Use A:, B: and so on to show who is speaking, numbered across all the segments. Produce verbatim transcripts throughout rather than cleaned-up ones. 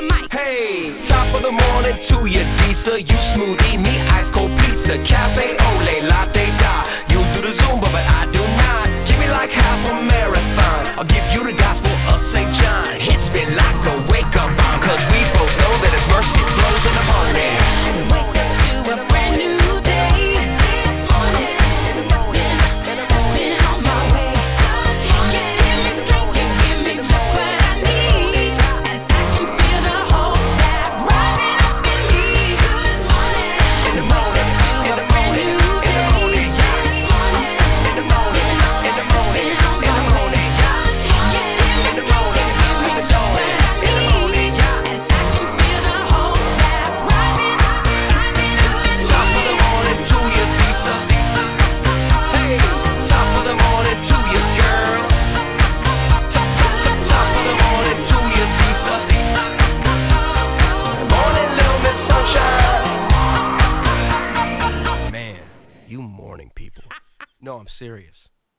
A: the mic.
B: Hey, top of the morning to you, Disa. You smoothie, me ice cold pizza. Cafe ole, latte da. You do the Zumba, but I do not. Give me like half a marathon. I'll give you the gospel of Saint John. Hits me like a wake-up bomb. Cause we both know that his mercy flows in the morning.
A: Wake up to a brand new day. This morning, been on my way. Give me strength and give me just what I need. And I can feel the whole vibe rising up in me. Good morning,
B: In the morning, in the morning, in the morning, yeah. In the morning, in the morning, in the morning, yeah. In the morning, in the morning, in the morning, yeah.
A: and I can feel the whole vibe rising up, rising up in me.
B: Top of the morning to you, Lisa. Hey, top of the morning to you, girl. Top of the morning to you, Lisa. Morning, little Miss Sunshine. Man, you morning people. No, I'm serious.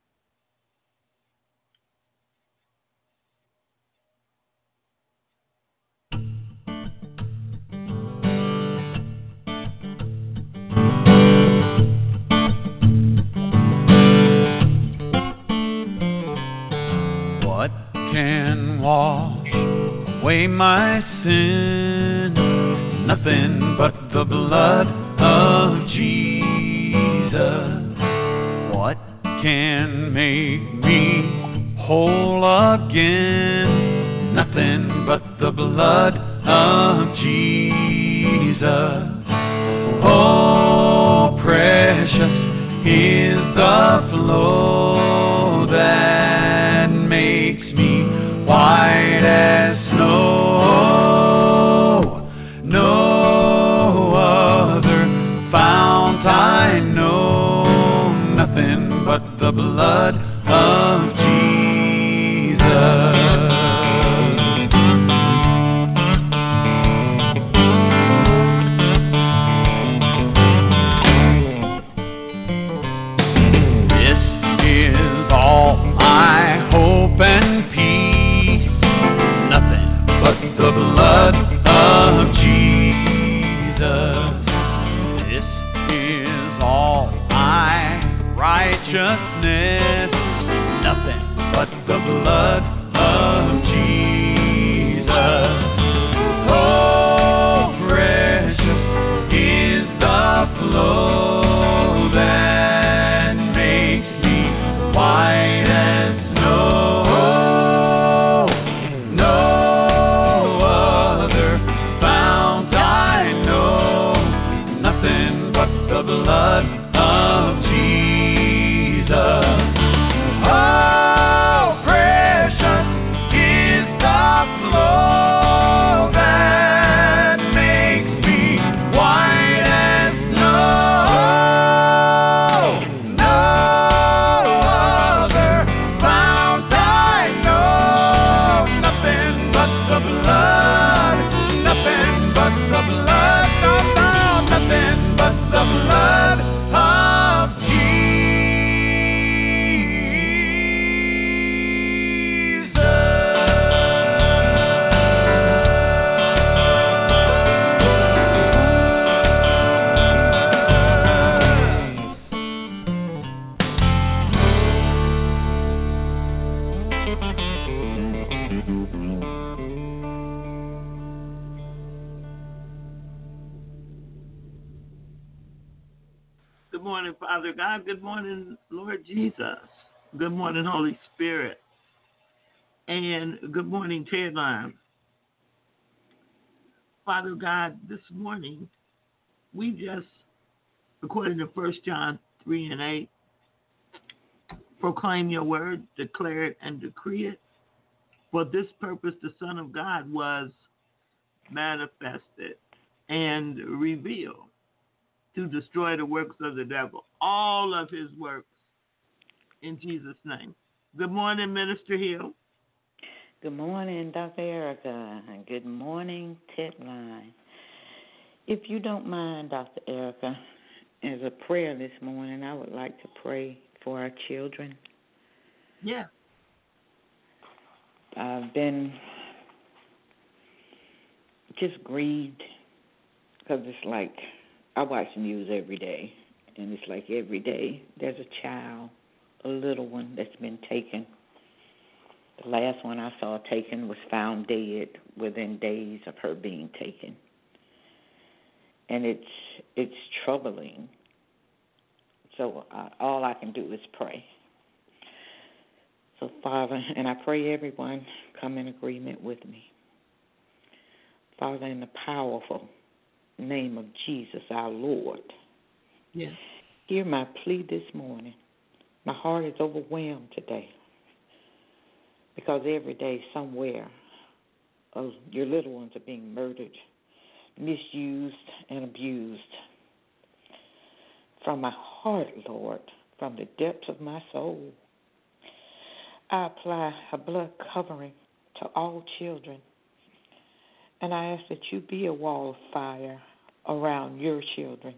C: What can wash away my sin? Nothing but the blood of Jesus. What can make me whole again? Nothing but the blood of Jesus. Oh, precious is the flow that makes me white as snow. No other fount I know, nothing but the blood of Jesus. This is all my hope and peace, nothing but the blood of Jesus. This is all my righteousness, nothing but the blood of Jesus. Oh, precious is the flow that makes me white as snow. No other fount I know, nothing but the blood of Jesus. Oh, precious is the flow that makes me white as snow. No other fount I know, nothing but the blood, nothing but the blood, no, no, nothing but the blood of
D: Good morning, Father God. Good morning, Lord Jesus. Good morning, Holy Spirit. And good morning, Tedline. Father God, this morning, we just, according to First John three and eight, proclaim your word, declare it, and decree it. For this purpose, the Son of God was manifested and revealed to destroy the works of the devil, all of his works, in Jesus' name. Good morning, Minister Hill.
E: Good morning, Doctor Erica, and good morning, Tedline. If you don't mind, Doctor Erica, as a prayer this morning, I would like to pray for our children.
D: Yeah.
E: I've been just grieved because it's like I watch the news every day, and it's like every day there's a child, a little one that's been taken. The last one I saw taken was found dead within days of her being taken. And it's it's troubling. So uh, all I can do is pray. So, Father, and I pray everyone come in agreement with me. Father, in the powerful name of Jesus, our Lord,
D: Yes.
E: hear my plea this morning. My heart is overwhelmed today because every day somewhere uh, your little ones are being murdered, misused, and abused. From my heart, Lord, from the depths of my soul, I apply a blood covering to all children, and I ask that you be a wall of fire around your children.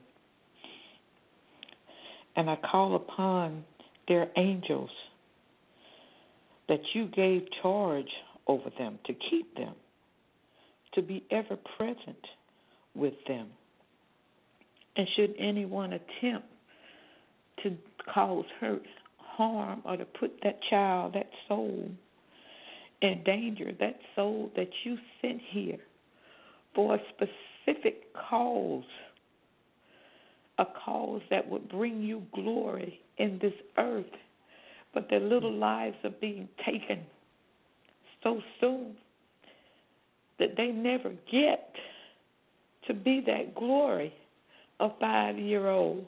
E: And I call upon their angels that you gave charge over them to keep them, to be ever present with them. And should anyone attempt to cause hurt, harm, or to put that child, that soul, in danger, that soul that you sent here for a specific cause, a cause that would bring you glory in this earth, but their little lives are being taken so soon that they never get to be that glory a five-year-old.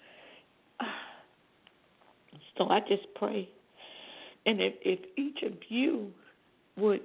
E: So I just pray, and if, if each of you would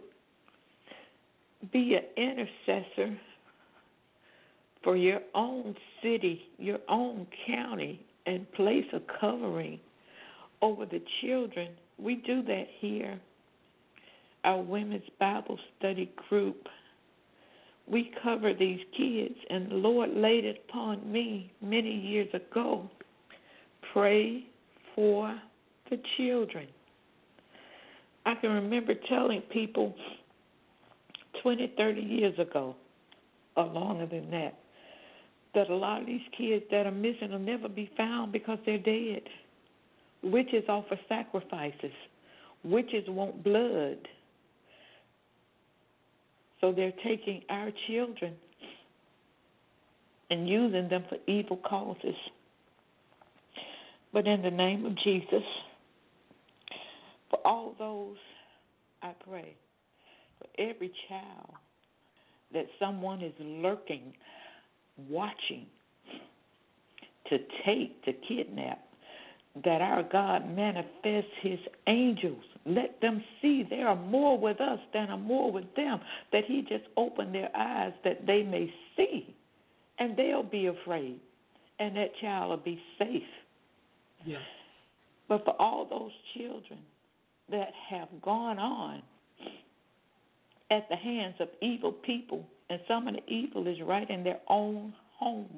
E: be an intercessor for your own city, your own county, and place a covering over the children. We do that here. Our Women's Bible Study group, we cover these kids, and the Lord laid it upon me many years ago. Pray for the children. I can remember telling people twenty, thirty years ago, or longer than that, that a lot of these kids that are missing will never be found because they're dead. Witches offer sacrifices. Witches want blood. So they're taking our children and using them for evil causes. But in the name of Jesus, for all those, I pray, for every child that someone is lurking, watching, to take, to kidnap, that our God manifests his angels. Let them see there are more with us than are more with them, that he just opened their eyes that they may see, and they'll be afraid, and that child will be safe.
D: Yes.
E: But for all those children that have gone on at the hands of evil people, and some of the evil is right in their own home,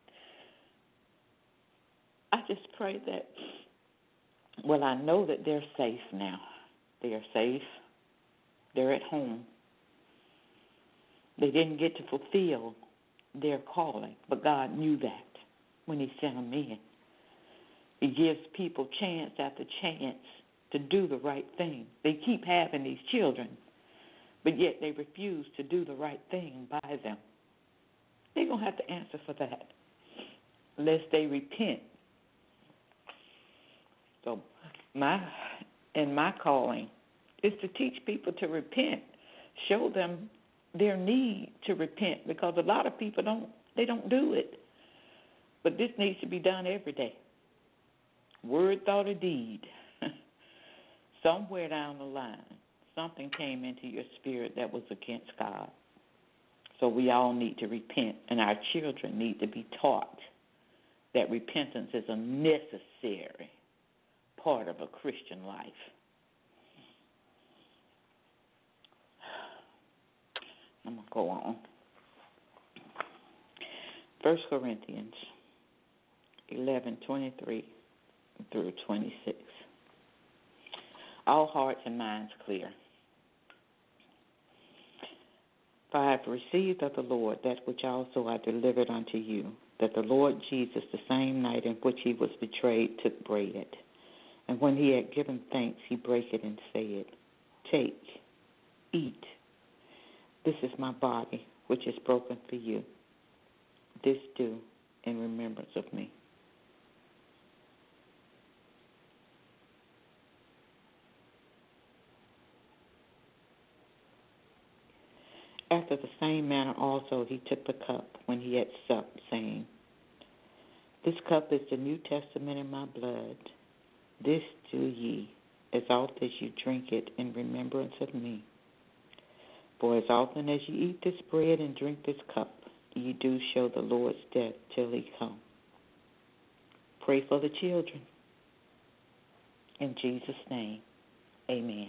E: I just pray that, well, I know that they're safe now. They are safe. They're at home. They didn't get to fulfill their calling, but God knew that when he sent them in. He gives people chance after chance to do the right thing. They keep having these children, but yet they refuse to do the right thing by them. They're going to have to answer for that, lest they repent. So my and my calling is to teach people to repent, show them their need to repent, because a lot of people don't they don't do it. But this needs to be done every day. Word, thought, or deed. Somewhere down the line, something came into your spirit that was against God. So we all need to repent, and our children need to be taught that repentance is a necessary part of a Christian life. I'm going to go on. First Corinthians eleven, twenty-three through twenty-six. All hearts and minds clear. For I have received of the Lord that which also I delivered unto you, that the Lord Jesus, the same night in which he was betrayed, took bread. And when he had given thanks, he brake it and said, Take, eat. This is my body, which is broken for you. This do in remembrance of me. After the same manner also he took the cup when he had supped, saying, This cup is the New Testament in my blood. This do ye, as oft as you drink it, in remembrance of me. For as often as ye eat this bread and drink this cup, ye do show the Lord's death till he come. Pray for the children. In Jesus' name, amen.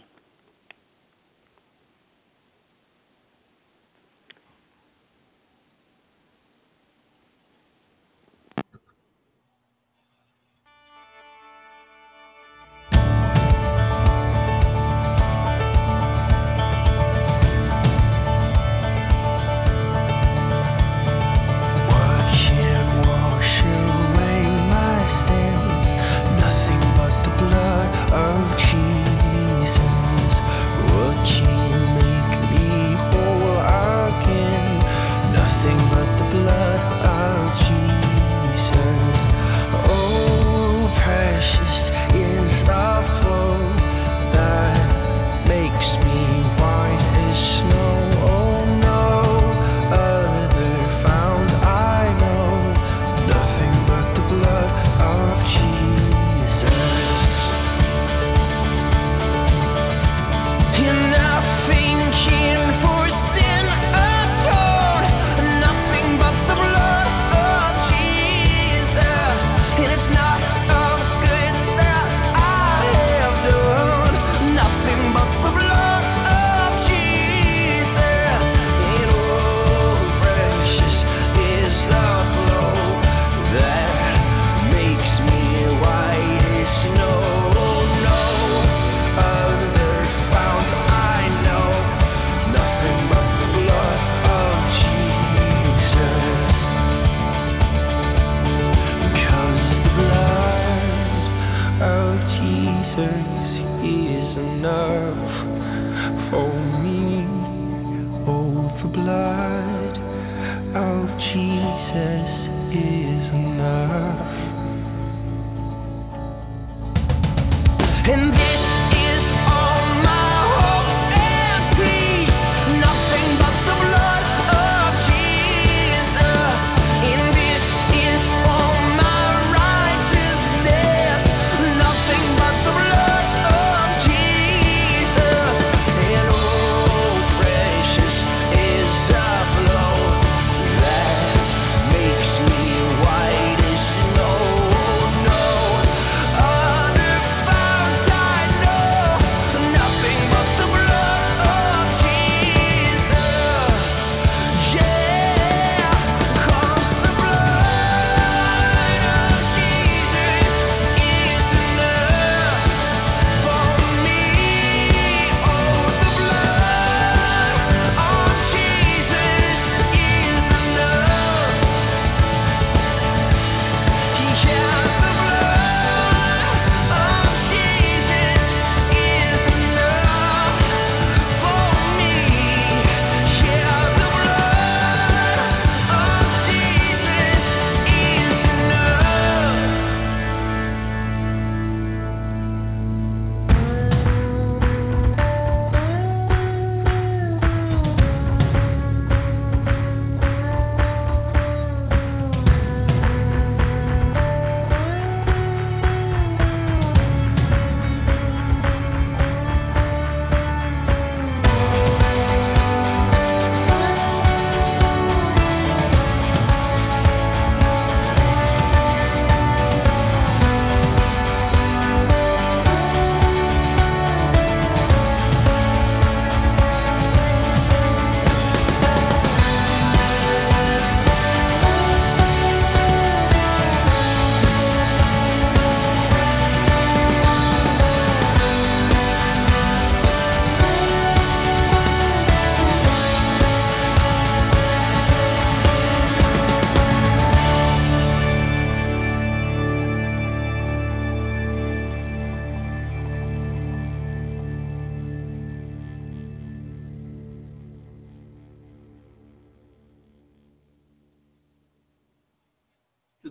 B: Makes me white as snow.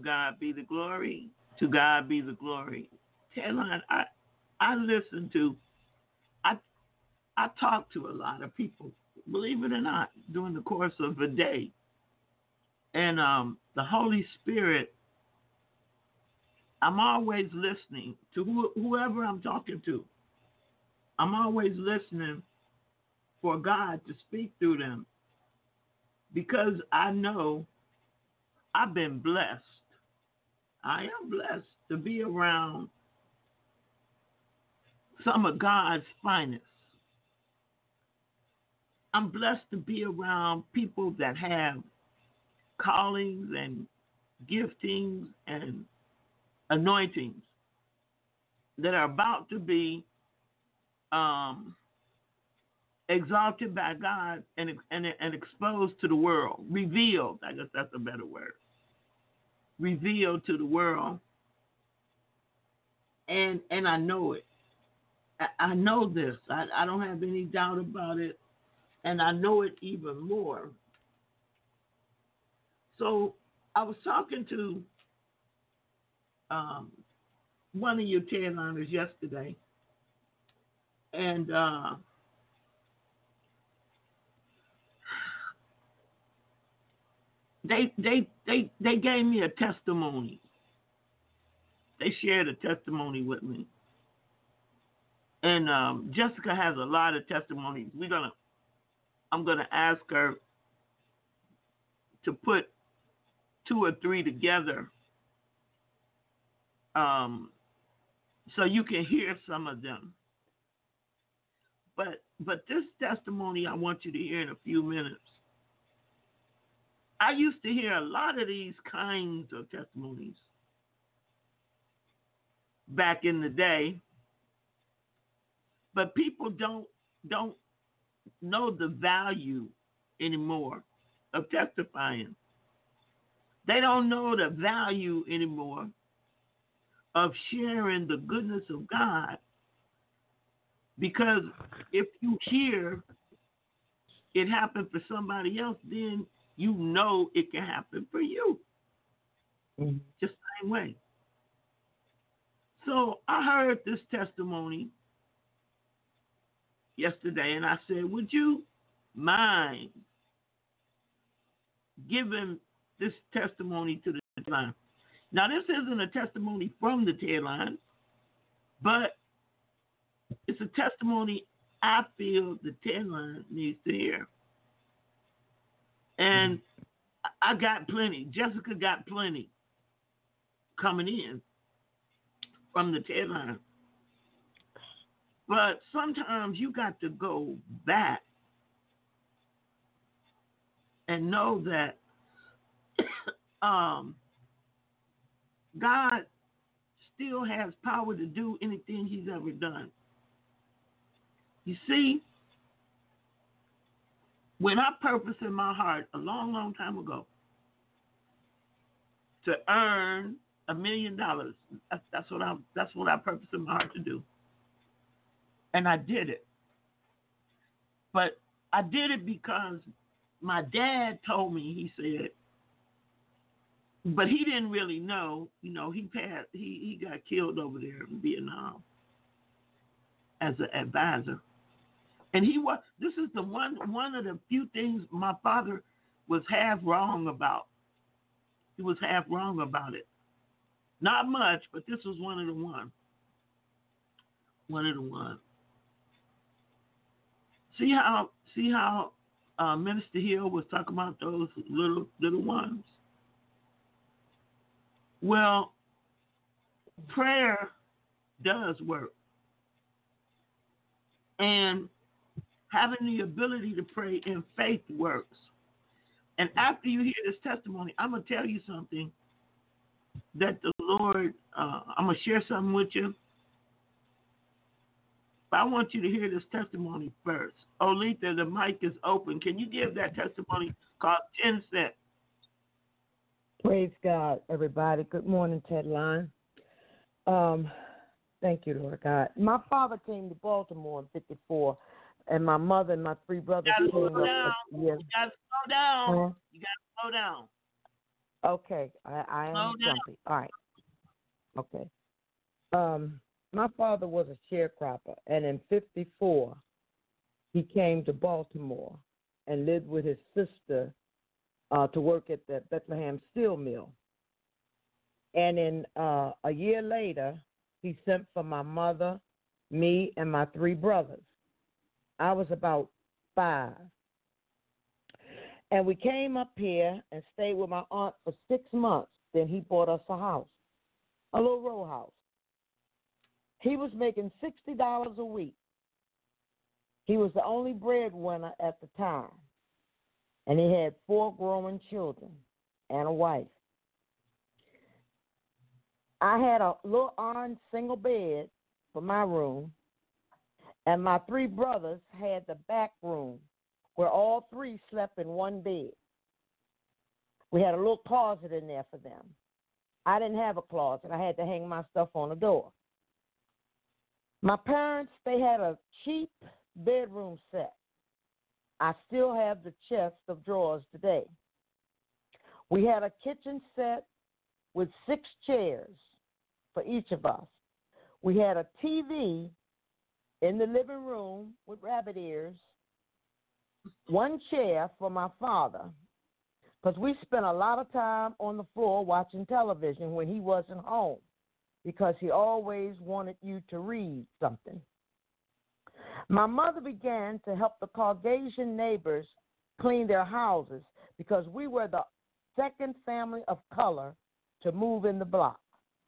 D: God be the glory. To God be the glory. Tedline, I I listen to, I I talk to a lot of people, believe it or not, during the course of a day. And um, the Holy Spirit, I'm always listening to who, whoever I'm talking to. I'm always listening for God to speak through them because I know I've been blessed. I am blessed to be around some of God's finest. I'm blessed to be around people that have callings and giftings and anointings that are about to be um, exalted by God and, and, and exposed to the world, revealed. I guess that's a better word. Revealed to the world, and and I know it. I, I know this. I, I don't have any doubt about it, and I know it even more. So I was talking to um, one of your Tedliners yesterday, and uh, they they they they gave me a testimony. They shared a testimony with me, and um, Jessica has a lot of testimonies. We're gonna, I'm gonna ask her to put two or three together, um, so you can hear some of them. But but this testimony I want you to hear in a few minutes. I used to hear a lot of these kinds of testimonies back in the day, but people don't don't know the value anymore of testifying. They don't know the value anymore of sharing the goodness of God, because if you hear it happen for somebody else, then you know it can happen for you. Mm-hmm. Just the same way. So I heard this testimony yesterday, and I said, would you mind giving this testimony to the Tedline? Now, this isn't a testimony from the Tedline, but it's a testimony I feel the Tedline needs to hear. And I got plenty. Jessica got plenty coming in from the Tedline. But sometimes you got to go back and know that um, God still has power to do anything he's ever done. You see, when I purposed in my heart a long, long time ago to earn a million dollars, that's, that's what I that's what I purposed in my heart to do, and I did it. But I did it because my dad told me. He said, but he didn't really know. You know, he passed. He he got killed over there in Vietnam as an advisor. And he was. This is the one one of the few things my father was half wrong about. He was half wrong about it. Not much, but this was one of the one. One of the one. See how see how uh, Minister Hill was talking about those little little ones. Well, prayer does work, and having the ability to pray in faith works. And after you hear this testimony, I'm going to tell you something that the Lord, uh, I'm going to share something with you. But I want you to hear this testimony first. Olitha, the mic is open. Can you give that testimony called ten cent?
F: Praise God, everybody. Good morning, Tedline. Um, thank you, Lord God. My father came to Baltimore in fifty-four. And my mother and my three brothers
D: you
F: came
D: slow
F: up.
D: Down.
F: Yes.
D: You got to slow down.
F: Huh?
D: You got to slow down.
F: Okay, I, I
D: Slow
F: am
D: down.
F: jumpy. All right. Okay. Um, my father was a sharecropper, and in fifty-four, he came to Baltimore and lived with his sister uh, to work at the Bethlehem Steel Mill. And in uh, a year later, he sent for my mother, me, and my three brothers. I was about five. And we came up here and stayed with my aunt for six months. Then he bought us a house, a little row house. He was making sixty dollars a week. He was the only breadwinner at the time. And he had four growing children and a wife. I had a little iron single bed for my room, and my three brothers had the back room where all three slept in one bed. We had a little closet in there for them. I didn't have a closet. I had to hang my stuff on the door. My parents, they had a cheap bedroom set. I still have the chest of drawers today. We had a kitchen set with six chairs for each of us. We had a T V in the living room with rabbit ears, one chair for my father, because we spent a lot of time on the floor watching television when he wasn't home, because he always wanted you to read something. My mother began to help the Caucasian neighbors clean their houses because we were the second family of color to move in the block.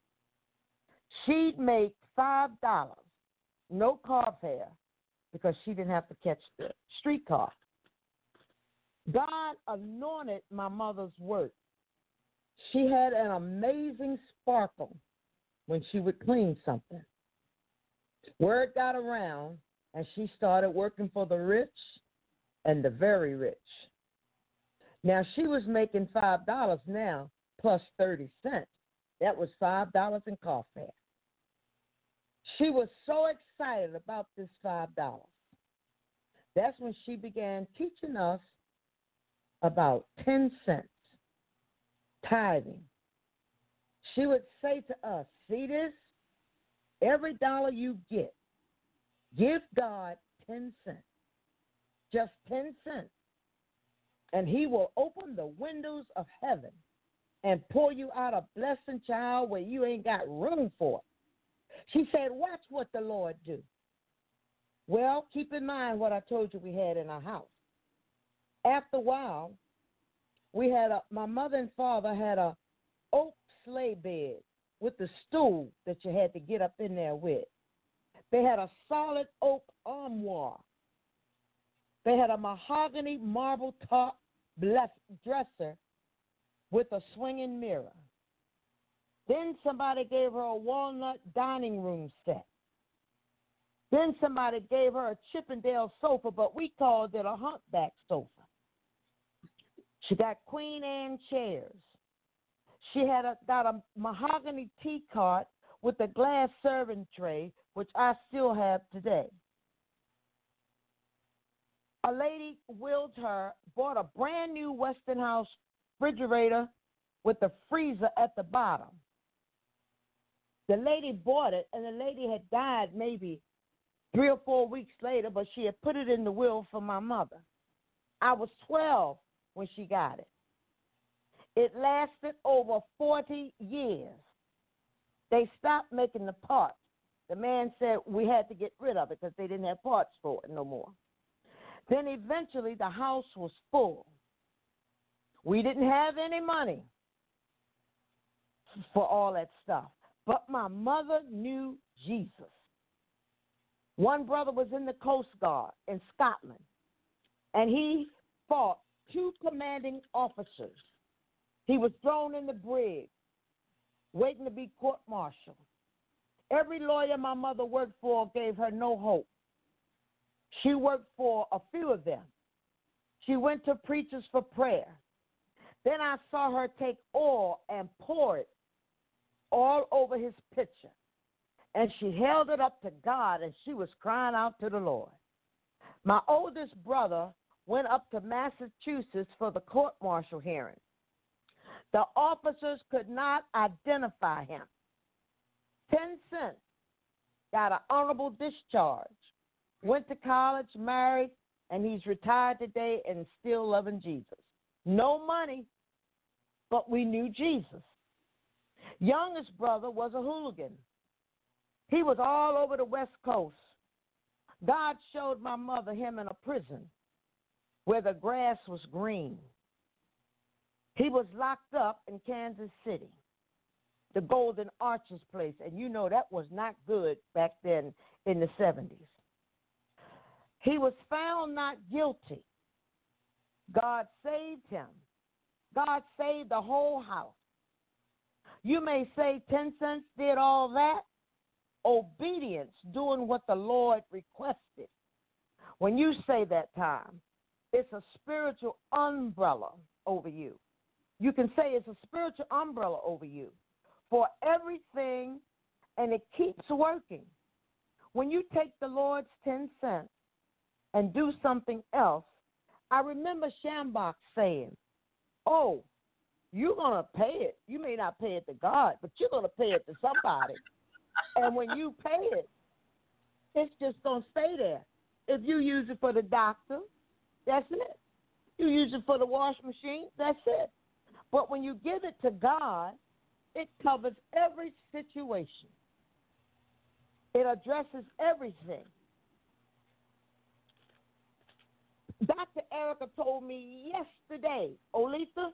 F: She'd make five dollars, no car fare, because she didn't have to catch the streetcar. God anointed my mother's work. She had an amazing sparkle when she would clean something. Word got around, and she started working for the rich and the very rich. Now, she was making five dollars now plus thirty cents. That was five dollars in car fare. She was so excited about this five dollars. That's when she began teaching us about ten cents, tithing. She would say to us, see this? Every dollar you get, give God ten cents, just ten cents, and he will open the windows of heaven and pour you out a blessing, child, where you ain't got room for it. She said, watch what the Lord do. Well, keep in mind what I told you we had in our house. After a while, we had a, my mother and father had a oak sleigh bed with the stool that you had to get up in there with. They had a solid oak armoire. They had a mahogany marble top dresser with a swinging mirror. Then somebody gave her a walnut dining room set. Then somebody gave her a Chippendale sofa, but we called it a humpback sofa. She got Queen Anne chairs. She had a, got a mahogany tea cart with a glass serving tray, which I still have today. A lady willed her, bought a brand new Westinghouse refrigerator with a freezer at the bottom. The lady bought it, and the lady had died maybe three or four weeks later, but she had put it in the will for my mother. I was twelve when she got it. It lasted over forty years. They stopped making the parts. The man said we had to get rid of it because they didn't have parts for it no more. Then eventually the house was full. We didn't have any money for all that stuff. But my mother knew Jesus. One brother was in the Coast Guard in Scotland, and he fought two commanding officers. He was thrown in the brig, waiting to be court-martialed. Every lawyer my mother worked for gave her no hope. She worked for a few of them. She went to preachers for prayer. Then I saw her take oil and pour it all over his picture. And she held it up to God, and she was crying out to the Lord. My oldest brother went up to Massachusetts for the court-martial hearing. The officers could not identify him. Ten cents, got an honorable discharge, went to college, married, and he's retired today and still loving Jesus. No money, but we knew Jesus. Youngest brother was a hooligan. He was all over the West Coast. God showed my mother him in a prison where the grass was green. He was locked up in Kansas City, the Golden Arches place, and you know that was not good back then in the seventies. He was found not guilty. God saved him. God saved the whole house. You may say ten cents did all that. Obedience, doing what the Lord requested. When you say that time, it's a spiritual umbrella over you. You can say it's a spiritual umbrella over you for everything, and it keeps working. When you take the Lord's ten cents and do something else, I remember Shambach saying, oh, you're going to pay it. You may not pay it to God, but you're going to pay it to somebody. And when you pay it, it's just going to stay there. If you use it for the doctor, that's it. You use it for the wash machine, that's it. But when you give it to God, it covers every situation. It addresses everything. Doctor Erica told me yesterday, Olitha,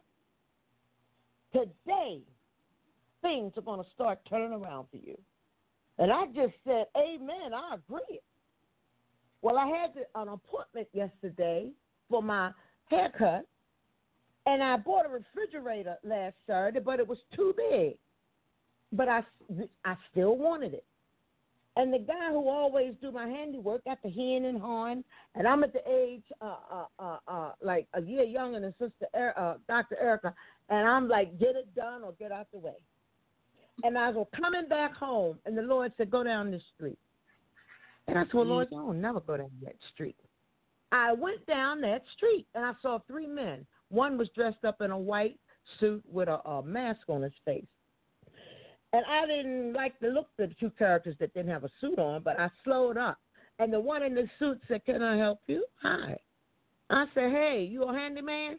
F: today things are going to start turning around for you. And I just said, amen, I agree. Well, I had an appointment yesterday for my haircut, and I bought a refrigerator last Saturday, but it was too big. But I, I still wanted it. And the guy who always do my handiwork got the hen and horn, and I'm at the age uh, uh, uh, uh, like a year younger than Sister er- uh, Doctor Erica, and I'm like, get it done or get out the way. And I was coming back home, and the Lord said, go down this street. And I said, well, Lord, I'll never go down that street. I went down that street, and I saw three men. One was dressed up in a white suit with a, a mask on his face. And I didn't like the look of the two characters that didn't have a suit on, but I slowed up. And the one in the suit said, can I help you? Hi. I said, hey, you a handyman?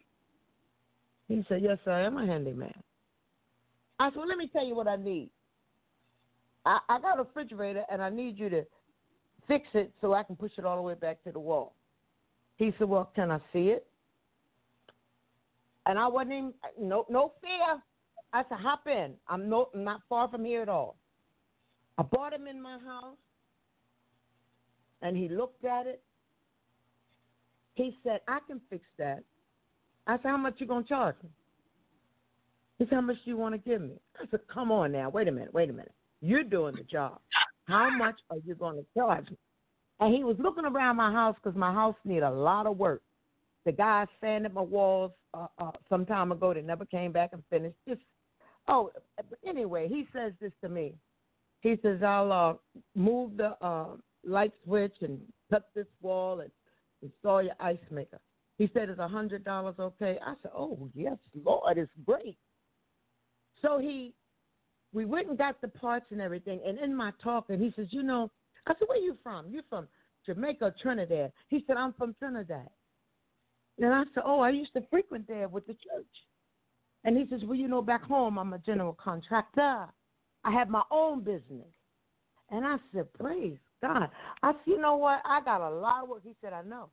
F: He said, yes, I am a handyman. I said, well, let me tell you what I need. I, I got a refrigerator, and I need you to fix it so I can push it all the way back to the wall. He said, well, can I see it? And I wasn't even, no, no fear. I said, hop in. I'm, no, I'm not far from here at all. I brought him in my house, and he looked at it. He said, I can fix that. I said, how much you going to charge me? He said, how much do you want to give me? I said, come on now. Wait a minute. Wait a minute. You're doing the job. How much are you going to charge me? And he was looking around my house because my house needed a lot of work. The guy sanded my walls uh, uh, some time ago. They never came back and finished. Just, oh, anyway, he says this to me. He says, I'll uh, move the uh, light switch and cut this wall and install your ice maker. He said, is one hundred dollars okay? I said, oh, yes, Lord, it's great. So he, we went and got the parts and everything, and in my talking, he says, you know, I said, where you from? You from Jamaica or Trinidad? He said, I'm from Trinidad. And I said, oh, I used to frequent there with the church. And he says, well, you know, back home, I'm a general contractor. I have my own business. And I said, praise God. I said, you know what? I got a lot of work. He said, I know.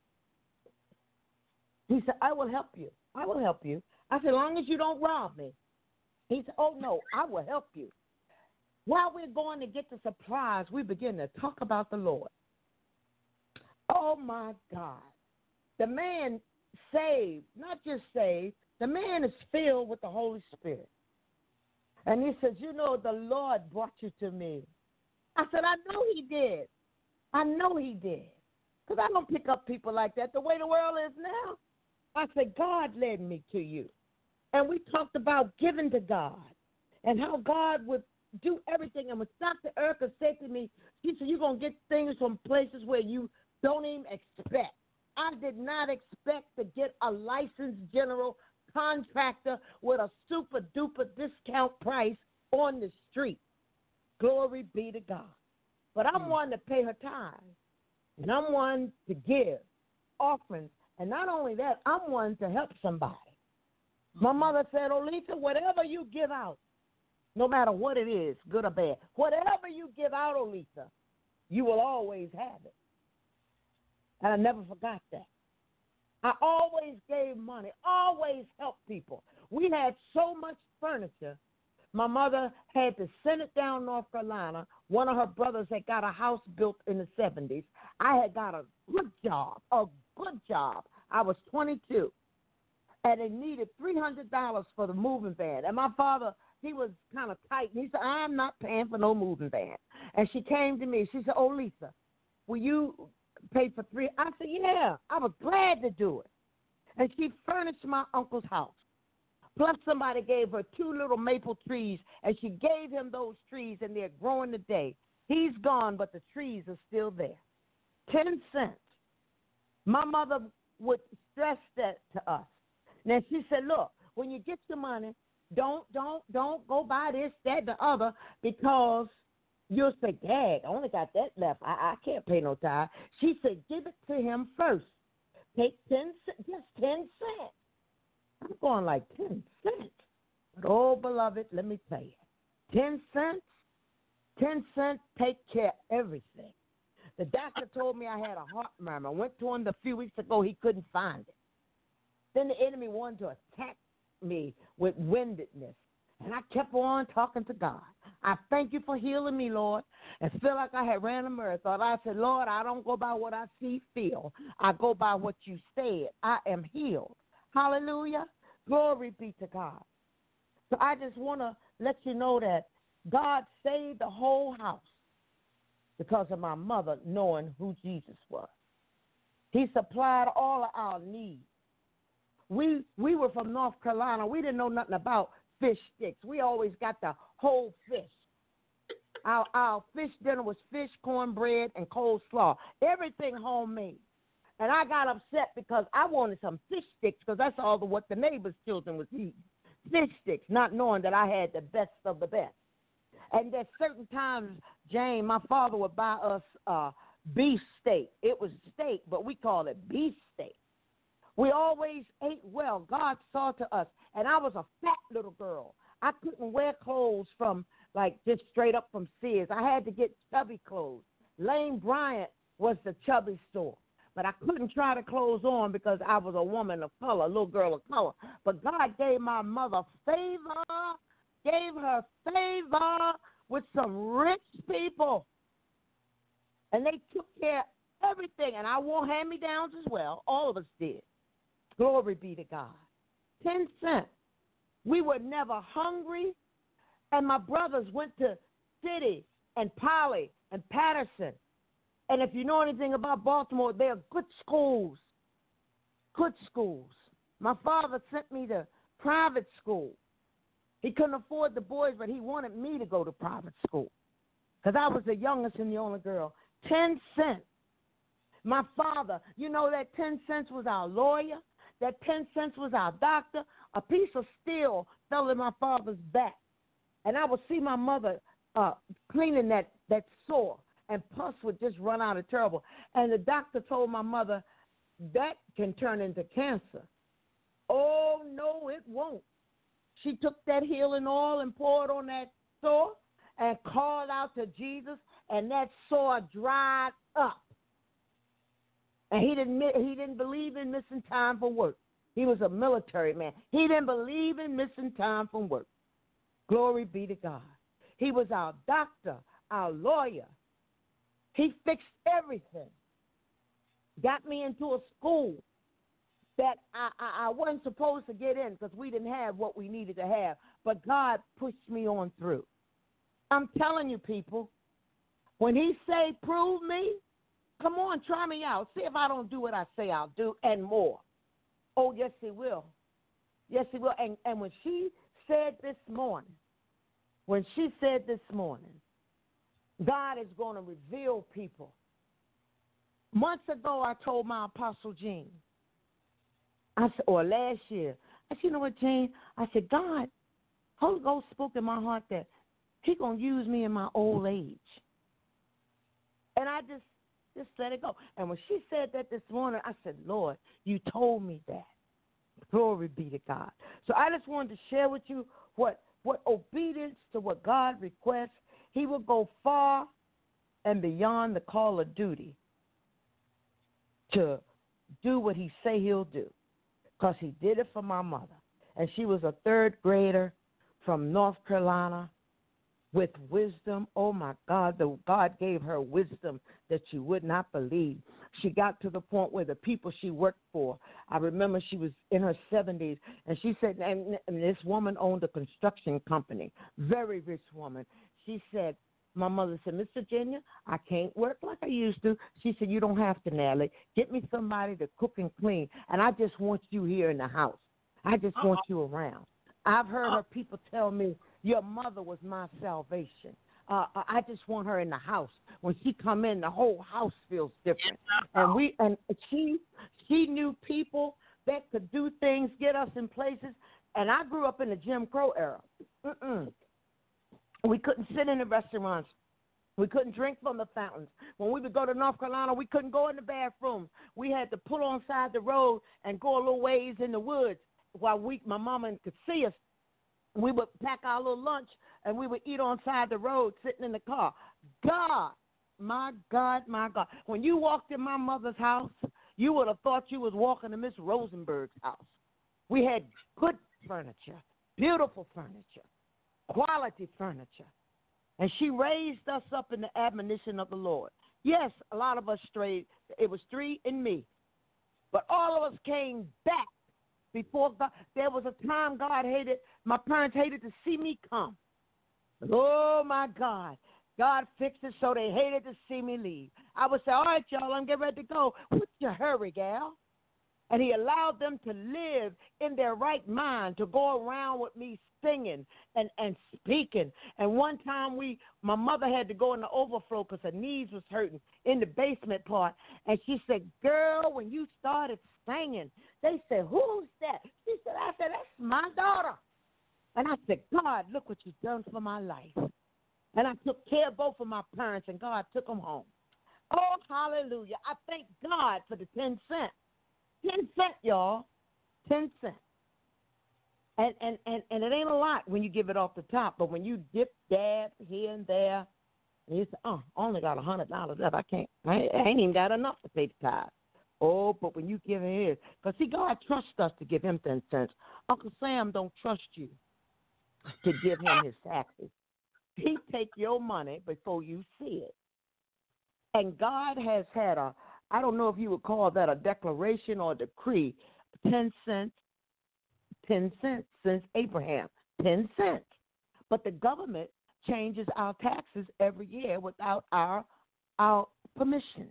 F: He said, I will help you. I will help you. I said, as long as you don't rob me. He said, oh, no, I will help you. While we're going to get the supplies, we begin to talk about the Lord. Oh, my God. The man saved, not just saved, the man is filled with the Holy Spirit. And he says, you know, the Lord brought you to me. I said, I know he did. I know he did. Because I don't pick up people like that the way the world is now. I said, God led me to you. And we talked about giving to God and how God would do everything. And when Doctor Erica said to me, she said, you're going to get things from places where you don't even expect. I did not expect to get a licensed general contractor with a super duper discount price on the street. Glory be to God. But I'm one to pay her tithes, and I'm one to give offerings. And not only that, I'm one to help somebody. My mother said, "Oh, Lisa, whatever you give out, no matter what it is, good or bad, whatever you give out, oh, Lisa, you will always have it." And I never forgot that. I always gave money, always helped people. We had so much furniture. My mother had to send it down North Carolina. One of her brothers had got a house built in the seventies. I had got a good job, a good job. I was twenty-two. And it needed three hundred dollars for the moving van. And my father, he was kind of tight. And he said, "I'm not paying for no moving van." And she came to me. She said, "Oh, Lisa, will you pay for three?" I said, "Yeah." I was glad to do it. And she furnished my uncle's house. Plus somebody gave her two little maple trees, and she gave him those trees, and they're growing today. He's gone, but the trees are still there. Ten cents. My mother would stress that to us. Now she said, "Look, when you get your money, don't, don't, don't go buy this, that, and the other, because you'll say, Dad, I only got that left. I, I can't pay no tithe." She said, "Give it to him first. Take ten cents, just ten cents." I'm going like ten cents. But, oh, beloved, let me tell you, ten cents, ten cents take care of everything. The doctor told me I had a heart murmur. I went to him a few weeks ago. He couldn't find it. Then the enemy wanted to attack me with windedness. And I kept on talking to God. I thank you for healing me, Lord. And feel like I had ran a marathon. I said, "Lord, I don't go by what I see, feel. I go by what you said. I am healed." Hallelujah. Glory be to God. So I just want to let you know that God saved the whole house because of my mother knowing who Jesus was. He supplied all of our needs. We we were from North Carolina. We didn't know nothing about fish sticks. We always got the whole fish. Our, our fish dinner was fish, cornbread, and coleslaw. Everything homemade. And I got upset because I wanted some fish sticks because that's all the, what the neighbors' children was eating. Fish sticks, not knowing that I had the best of the best. And there's certain times, Jane, my father would buy us uh, beef steak. It was steak, but we call it beef steak. We always ate well. God saw to us. And I was a fat little girl. I couldn't wear clothes from, like, just straight up from Sears. I had to get chubby clothes. Lane Bryant was the chubby store. But I couldn't try the clothes on because I was a woman of color, a little girl of color. But God gave my mother favor, gave her favor with some rich people. And they took care of everything. And I wore hand-me-downs as well. All of us did. Glory be to God. Ten cents. We were never hungry. And my brothers went to City and Poly and Patterson. And if you know anything about Baltimore, they're good schools. Good schools. My father sent me to private school. He couldn't afford the boys, but he wanted me to go to private school because I was the youngest and the only girl. Ten cents. My father, you know that ten cents was our lawyer? That ten cents was our doctor? A piece of steel fell in my father's back. And I would see my mother uh, cleaning that, that sore. And pus would just run out of trouble. And the doctor told my mother, that can turn into cancer. Oh, no, it won't. She took that healing oil and poured on that sore and called out to Jesus, and that sore dried up. And he didn't, he didn't believe in missing time for work. He was a military man. He didn't believe in missing time from work. Glory be to God. He was our doctor, our lawyer. He fixed everything. Got me into a school that I, I, I wasn't supposed to get in because we didn't have what we needed to have. But God pushed me on through. I'm telling you, people, when he say, prove me, come on, try me out. See if I don't do what I say I'll do and more. Oh, yes, he will. Yes, he will. And, and when she said this morning, when she said this morning, God is going to reveal people. Months ago, I told my Apostle Jean, I said, or last year, I said, you know what, Jane? I said, God, Holy Ghost spoke in my heart that He going to use me in my old age. And I just, just let it go. And when she said that this morning, I said, Lord, you told me that. Glory be to God. So I just wanted to share with you what, what obedience to what God requests. He will go far and beyond the call of duty to do what He say He'll do, because He did it for my mother. And she was a third grader from North Carolina with wisdom. Oh, my God, the God gave her wisdom that you would not believe. She got to the point where the people she worked for, I remember she was in her seventies, and she said, and, and this woman owned a construction company, very rich woman. She said, my mother said, Miss Virginia, I can't work like I used to. She said, you don't have to, Natalie. Get me somebody to cook and clean, and I just want you here in the house. I just
D: Uh-oh.
F: want you around. I've heard her people tell me, your mother was my salvation. Uh, I just want her in the house. When she come in, the whole house feels different. And we and she she knew people that could do things, get us in places. And I grew up in the Jim Crow era. Mm-mm. We couldn't sit in the restaurants. We couldn't drink from the fountains. When we would go to North Carolina, we couldn't go in the bathroom. We had to pull on side the road and go a little ways in the woods while we, my mama could see us. We would pack our little lunch, and we would eat on side the road sitting in the car. God, my God, my God. When you walked in my mother's house, you would have thought you was walking to Miss Rosenberg's house. We had good furniture, beautiful furniture, quality furniture. And she raised us up in the admonition of the Lord. Yes, a lot of us strayed. It was three in me. But all of us came back. Before God, there was a time God hated, my parents hated to see me come. Oh, my God. God fixed it so they hated to see me leave. I would say, all right, y'all, I'm getting ready to go. What's your hurry, gal? And He allowed them to live in their right mind, to go around with me singing and, and speaking. And one time we, my mother had to go in the overflow because her knees was hurting in the basement part. And she said, girl, when you started singing, they said, who's that? She said, I said, that's my daughter. And I said, God, look what you've done for my life. And I took care of both of my parents, and God took them home. Oh, hallelujah. I thank God for the ten cents. ten cents, y'all. ten cents. And, and, and, and it ain't a lot when you give it off the top, but when you dip, dab here and there, and you say, oh, I only got one hundred dollars left. I can't, I ain't even got enough to pay the tithe. Oh, but when you give it his, because see, God trusts us to give Him ten cents. Uncle Sam don't trust you to give him his taxes. He take your money before you see it. And God has had a, I don't know if you would call that a declaration or a decree, ten cents, ten cents since Abraham, ten cents. But the government changes our taxes every year without our our permission.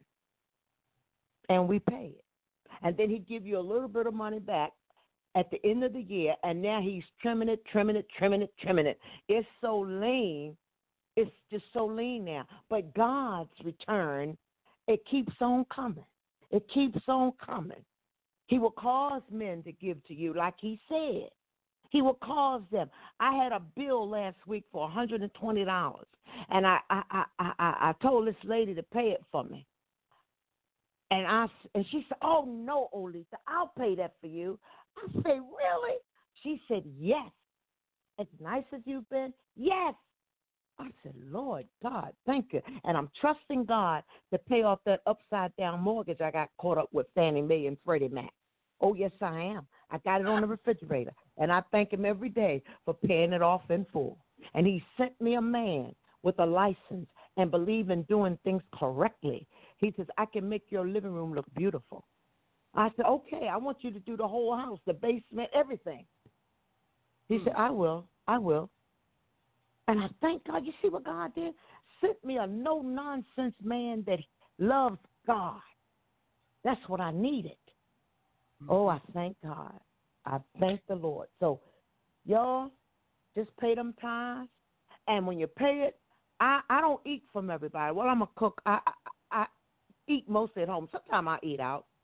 F: And we pay it. And then He give you a little bit of money back at the end of the year, and now He's trimming it, trimming it, trimming it, trimming it. It's so lean. It's just so lean now. But God's return, it keeps on coming. It keeps on coming. He will cause men to give to you like He said. He will cause them. I had a bill last week for one hundred twenty dollars, and I, I, I, I, I told this lady to pay it for me. And I and she said, oh, no, Olisa, I'll pay that for you. I say, really? She said, yes. As nice as you've been, yes. I said, Lord God, thank you. And I'm trusting God to pay off that upside-down mortgage I got caught up with Fannie Mae and Freddie Mac. Oh, yes, I am. I got it on the refrigerator. And I thank Him every day for paying it off in full. And He sent me a man with a license and believe in doing things correctly. He says, I can make your living room look beautiful. I said, okay, I want you to do the whole house, the basement, everything. He said, I will, I will. And I thank God. You see what God did? Sent me a no-nonsense man that loves God. That's what I needed. Oh, I thank God. I thank the Lord. So, y'all, just pay them tithes. And when you pay it, I, I don't eat from everybody. Well, I'm a cook. I, I, I eat mostly at home. Sometimes I eat out.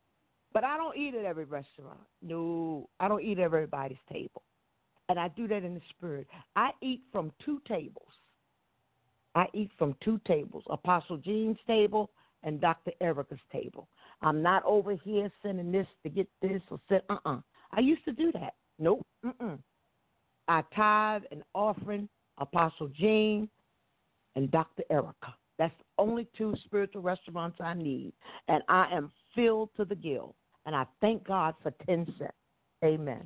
F: But I don't eat at every restaurant. No, I don't eat at everybody's table. And I do that in the spirit. I eat from two tables. I eat from two tables, Apostle Jean's table and Doctor Erica's table. I'm not over here sending this to get this or send, uh-uh. I used to do that. Nope, mm-mm. I tithe and offering Apostle Jean and Doctor Erica. That's the only two spiritual restaurants I need. And I am filled to the gill. And I thank God for ten cents. Amen.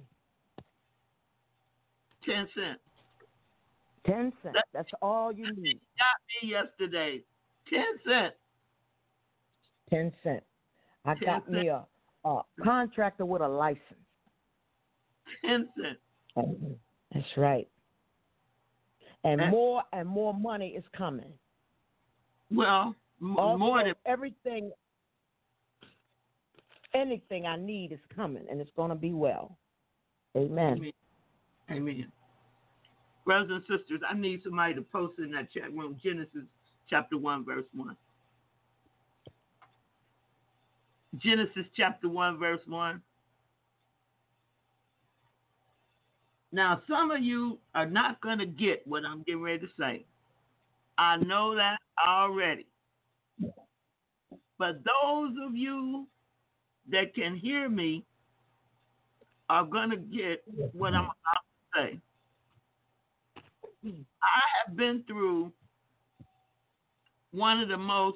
D: Ten cents.
F: Ten cents. That's all you need.
D: Got me yesterday. Ten cents.
F: Ten cents. I
D: Ten
F: got
D: cents.
F: me a, a contractor with a license.
D: Ten cents.
F: That's right. And
D: And-
F: more and more money is coming.
D: Well, m-
F: Also,
D: more than
F: everything, anything I need is coming, and it's going to be well. Amen.
D: Amen. Amen. Brothers and sisters, I need somebody to post in that chat room Genesis chapter one, verse one. Genesis chapter one, verse one. Now, some of you are not going to get what I'm getting ready to say. I know that already. But those of you that can hear me are going to get what I'm about to say. I have been through one of the most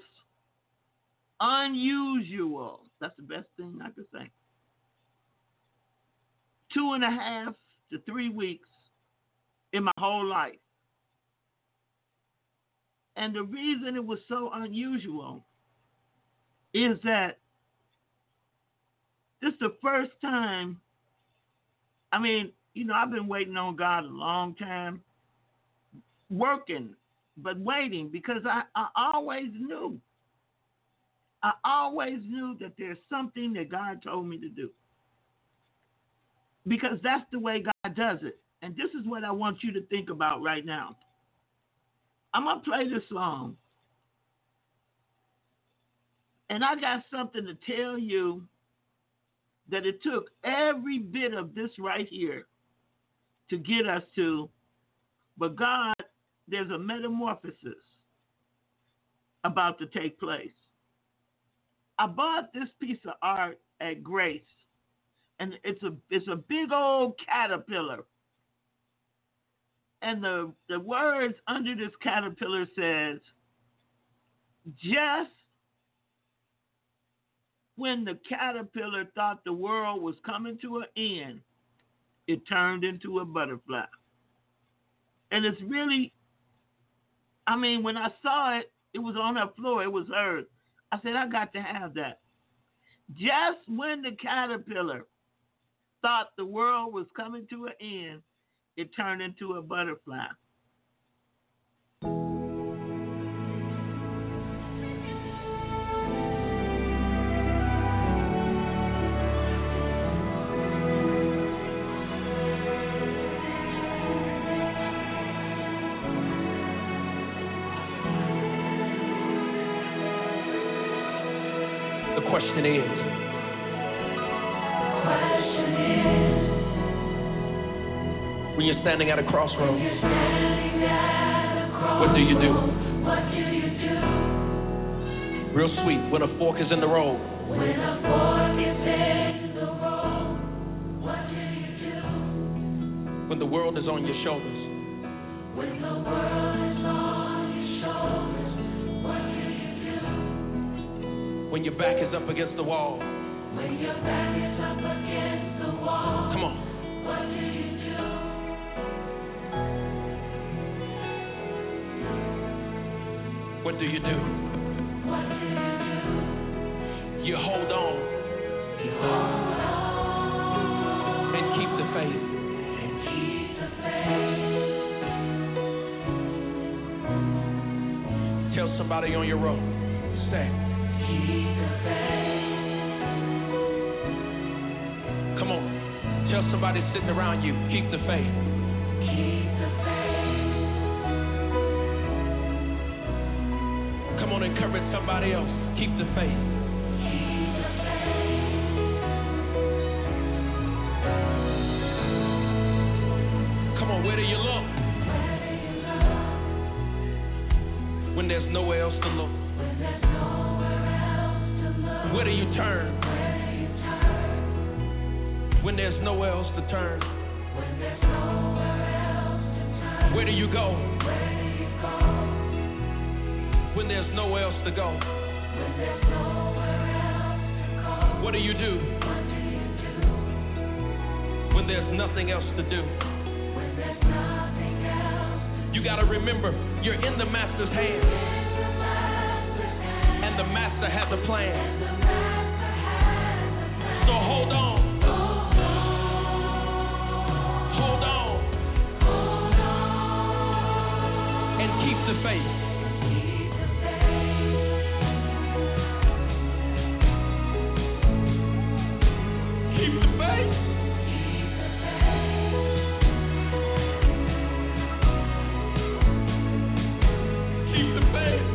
D: unusual, that's the best thing I could say, two and a half to three weeks in my whole life. And the reason it was so unusual is that this is the first time, I mean, you know, I've been waiting on God a long time, working, but waiting because I, I always knew. I always knew that there's something that God told me to do. Because that's the way God does it. And this is what I want you to think about right now. I'm going to play this song. And I got something to tell you that it took every bit of this right here to get us to, but God, there's a metamorphosis about to take place. I bought this piece of art at Grace, and it's a it's a big old caterpillar. And the, the words under this caterpillar says, just when the caterpillar thought the world was coming to an end, it turned into a butterfly. And it's really, I mean, when I saw it, it was on her floor, it was hers. I said, I got to have that. Just when the caterpillar thought the world was coming to an end, it turned into a butterfly.
B: The question is, when you're standing at a crossroads, what do you do? Real sweet, when a fork is in the road. When the world is on your shoulders. When the world is on your shoulders, what do you do? When your back is up against the wall. When your back is up against the wall. Come on. What do you do? What do you do? What do you do? You hold on. You hold on. And keep the faith. And keep the faith. Tell somebody on your road. Say. Keep the faith. Come on. Tell somebody sitting around you. Keep the faith. Keep the faith. Come on, encourage somebody else. Keep the faith. Keep the faith. When there's nowhere else to look. Where do you turn? When there's nowhere else to turn. Where do you go? When there's nowhere else to go. What do you do? When there's nothing else to do. You gotta remember, you're in the master's hands. And the master has a plan. So hold on. Hold on. And keep the faith. Keep the faith. Keep the faith.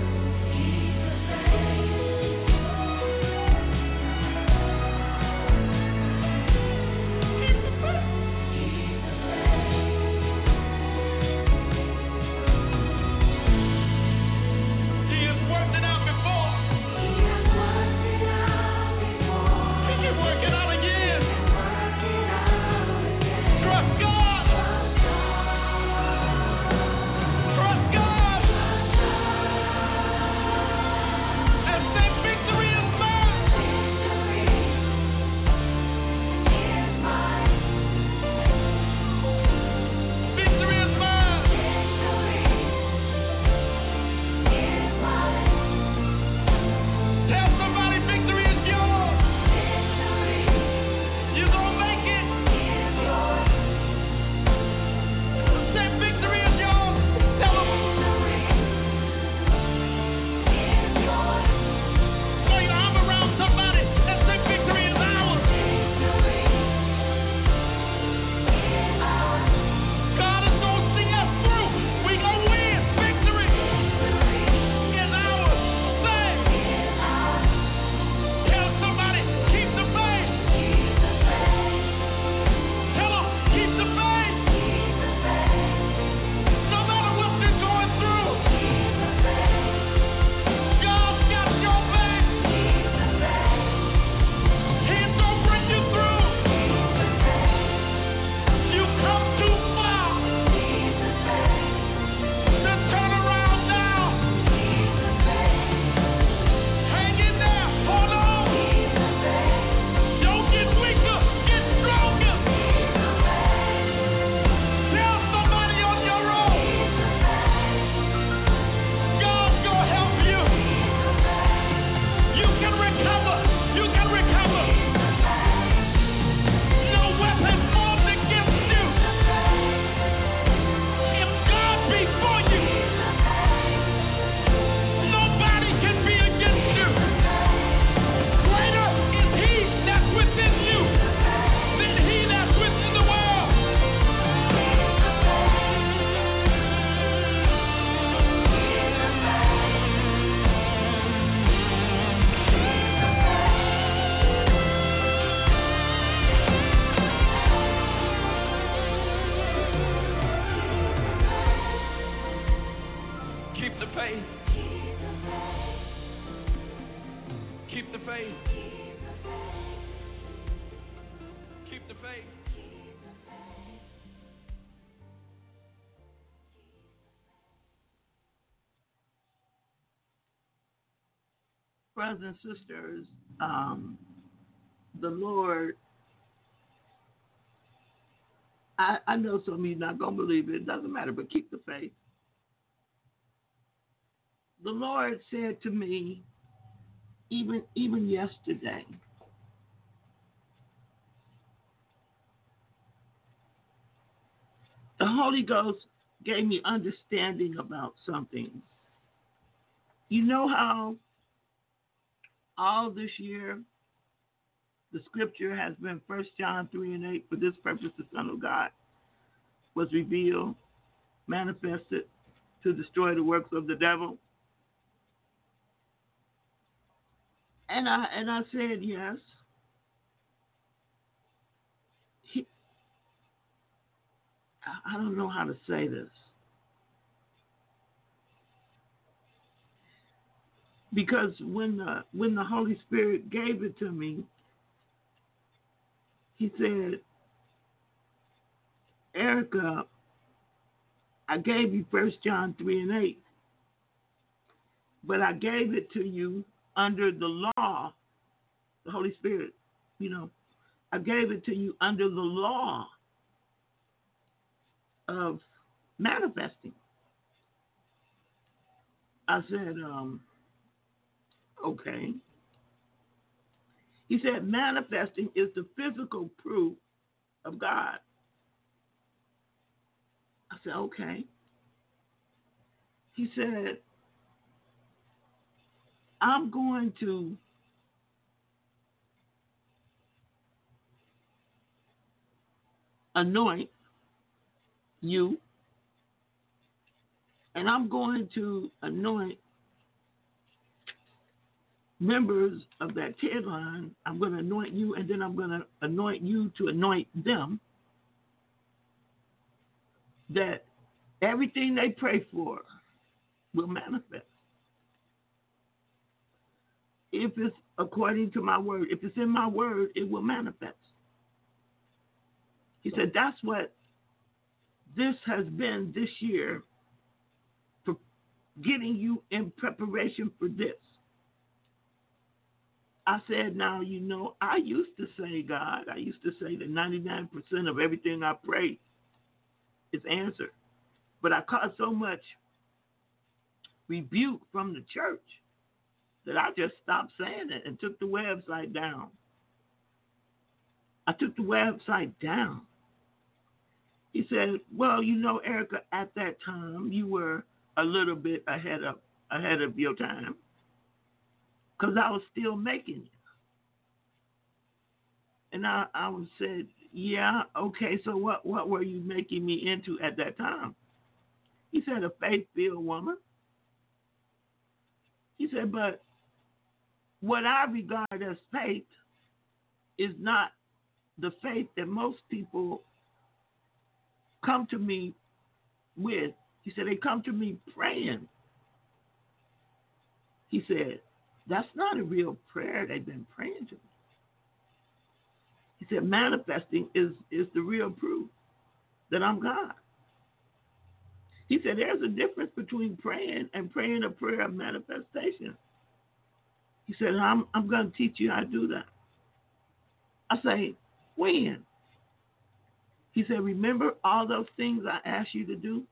D: Brothers and sisters, um, the Lord, I, I know some of you not going to believe it. It doesn't matter, but keep the faith. The Lord said to me, even, even yesterday, the Holy Ghost gave me understanding about something. You know how all this year the scripture has been First John three and eight, for this purpose the Son of God was revealed, manifested to destroy the works of the devil. And I and I said yes. He, I don't know how to say this. Because when the when the Holy Spirit gave it to me, he said, Erica, I gave you First John three and eight, but I gave it to you under the law, the Holy Spirit, you know, I gave it to you under the law of manifesting. I said, um, okay. He said, manifesting is the physical proof of God. I said, okay. He said, I'm going to anoint you, and I'm going to anoint members of that Ted line. I'm going to anoint you, and then I'm going to anoint you to anoint them, that everything they pray for will manifest. If it's according to my word, if it's in my word, it will manifest. He said, that's what this has been this year, for getting you in preparation for this. I said, now, you know, I used to say, God, I used to say that ninety-nine percent of everything I pray is answered. But I caught so much rebuke from the church that I just stopped saying it and took the website down. I took the website down. He said, well, you know, Erica, at that time, you were a little bit ahead of ahead of your time, because I was still making it. And I, I was said, yeah, okay, so what, what were you making me into at that time? He said, a faith-filled woman. He said, but what I regard as faith is not the faith that most people come to me with. He said, they come to me praying. He said, that's not a real prayer they've been praying to me. He said, manifesting is, is the real proof that I'm God. He said, there's a difference between praying and praying a prayer of manifestation. He said, I'm, I'm going to teach you how to do that. I say, when? He said, remember all those things I asked you to do?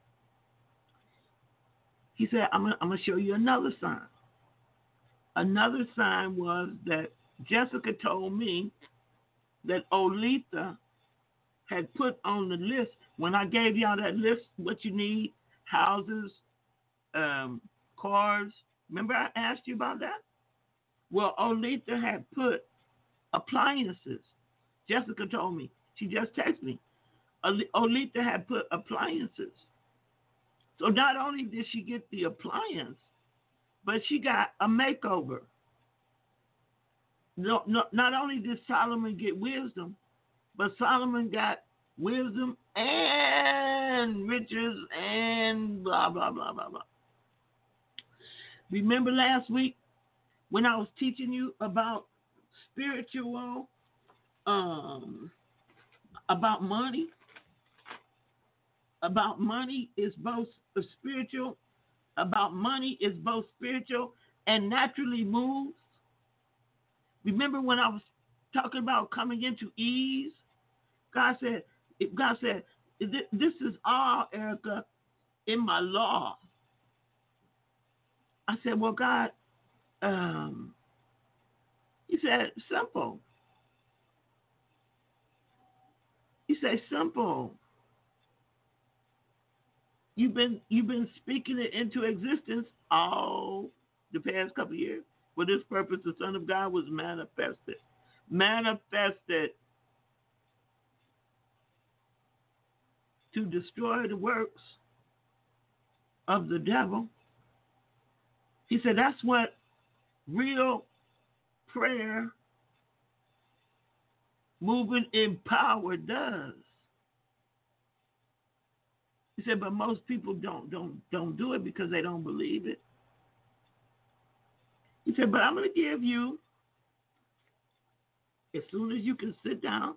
D: He said, I'm going I'm to show you another sign. Another sign was that Jessica told me that Olitha had put on the list, when I gave y'all that list, what you need, houses, um, cars. Remember I asked you about that? Well, Olitha had put appliances. Jessica told me. She just texted me. Olitha had put appliances. So not only did she get the appliance, but she got a makeover. No, no, not only did Solomon get wisdom, but Solomon got wisdom and riches and blah, blah, blah, blah, blah. Remember last week when I was teaching you about spiritual, um, about money? About money is both spiritual, about money is both spiritual and naturally moves. Remember when I was talking about coming into ease? God said, God said, this is all, Erica, in my law. I said, well, God, um, he said, simple. He said, simple. You've been you've been speaking it into existence all the past couple of years. For this purpose, the Son of God was manifested. Manifested to destroy the works of the devil. He said that's what real prayer, moving in power, does. He said, but most people don't don't don't do it because they don't believe it. He said, but I'm going to give you, as soon as you can sit down,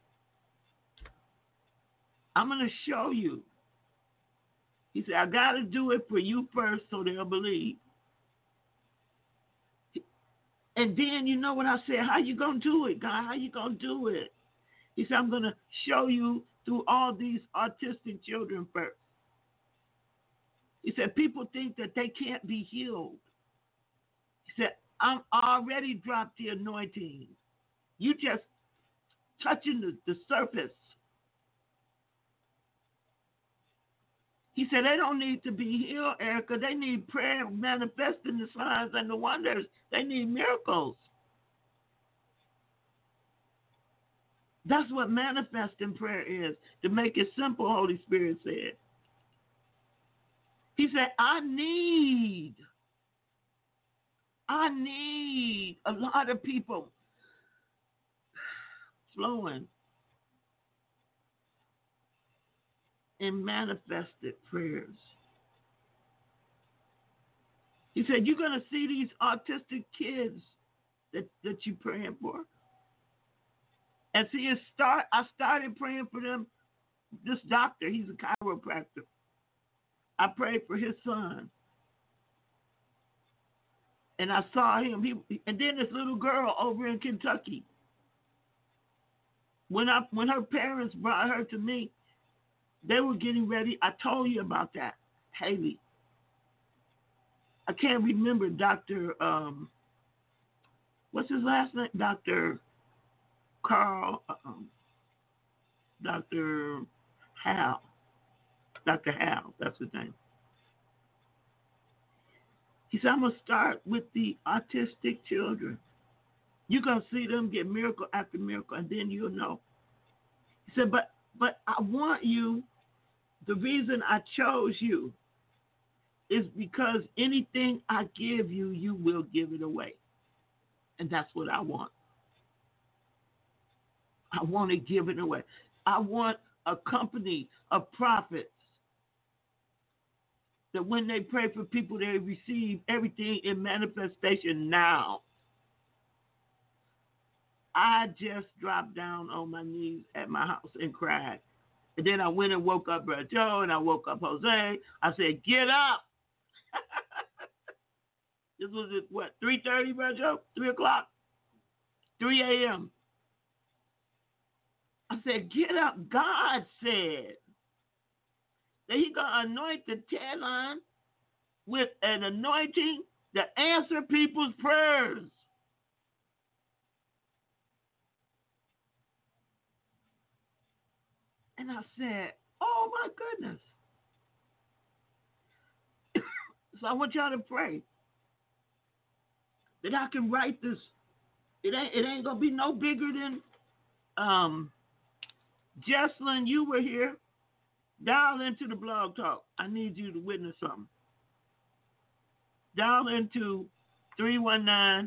D: I'm going to show you. He said, I got to do it for you first so they'll believe. And then, you know what I said? How you going to do it, God? How you going to do it? He said, I'm going to show you through all these autistic children first. He said, people think that they can't be healed. He said, I'm already dropped the anointing. You just touching the, the surface. He said, they don't need to be healed, Erica. They need prayer manifesting the signs and the wonders. They need miracles. That's what manifesting prayer is. To make it simple, Holy Spirit said. He said, I need, I need a lot of people flowing in manifested prayers. He said, you're going to see these autistic kids that, that you're praying for. And see, it start, I started praying for them. This doctor, he's a chiropractor. I prayed for his son. And I saw him. He, and then this little girl over in Kentucky. When I when her parents brought her to me, they were getting ready. I told you about that, Haley. I can't remember Doctor Um, what's his last name? Doctor Carl. Um, Doctor Hal. Doctor Hal. That's his name. He said, I'm going to start with the autistic children. You're going to see them get miracle after miracle, and then you'll know. He said, but but I want you, the reason I chose you is because anything I give you, you will give it away. And that's what I want. I want to give it away. I want a company of prophets that when they pray for people, they receive everything in manifestation now. I just dropped down on my knees at my house and cried. And then I went and woke up Brother Joe, and I woke up Jose. I said, get up. This was at, what, three thirty, Brother Joe? three o'clock? three a.m. I said, get up. God said that He's going to anoint the Ted line with an anointing that answer people's prayers. And I said, oh my goodness. So I want y'all to pray that I can write this. It ain't, it ain't going to be no bigger than, um, Jesslyn, you were here. Dial into the Blog Talk. I need you to witness something. Dial into three one nine,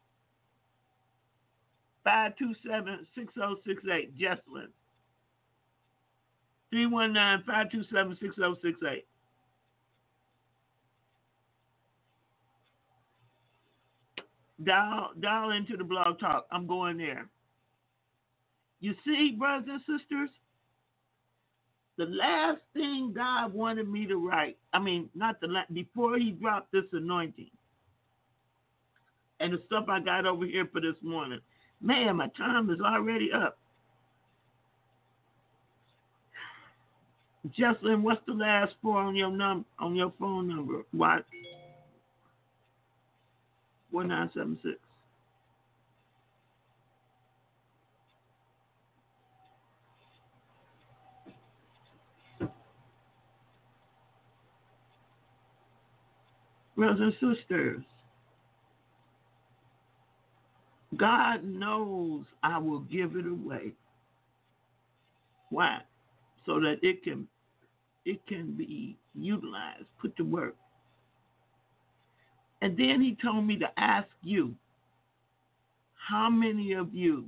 D: five two seven, six oh six eight. Jesslyn. three one nine, five two seven, six oh six eight. Dial, dial into the Blog Talk. I'm going there. You see, brothers and sisters, the last thing God wanted me to write, I mean, not the last, before He dropped this anointing and the stuff I got over here for this morning. Man, my time is already up. Jesslyn, what's the last four on your num on your phone number? What? one nine seven six. Brothers and sisters, God knows I will give it away. Why? So that it can it can be utilized, put to work. And then He told me to ask you, how many of you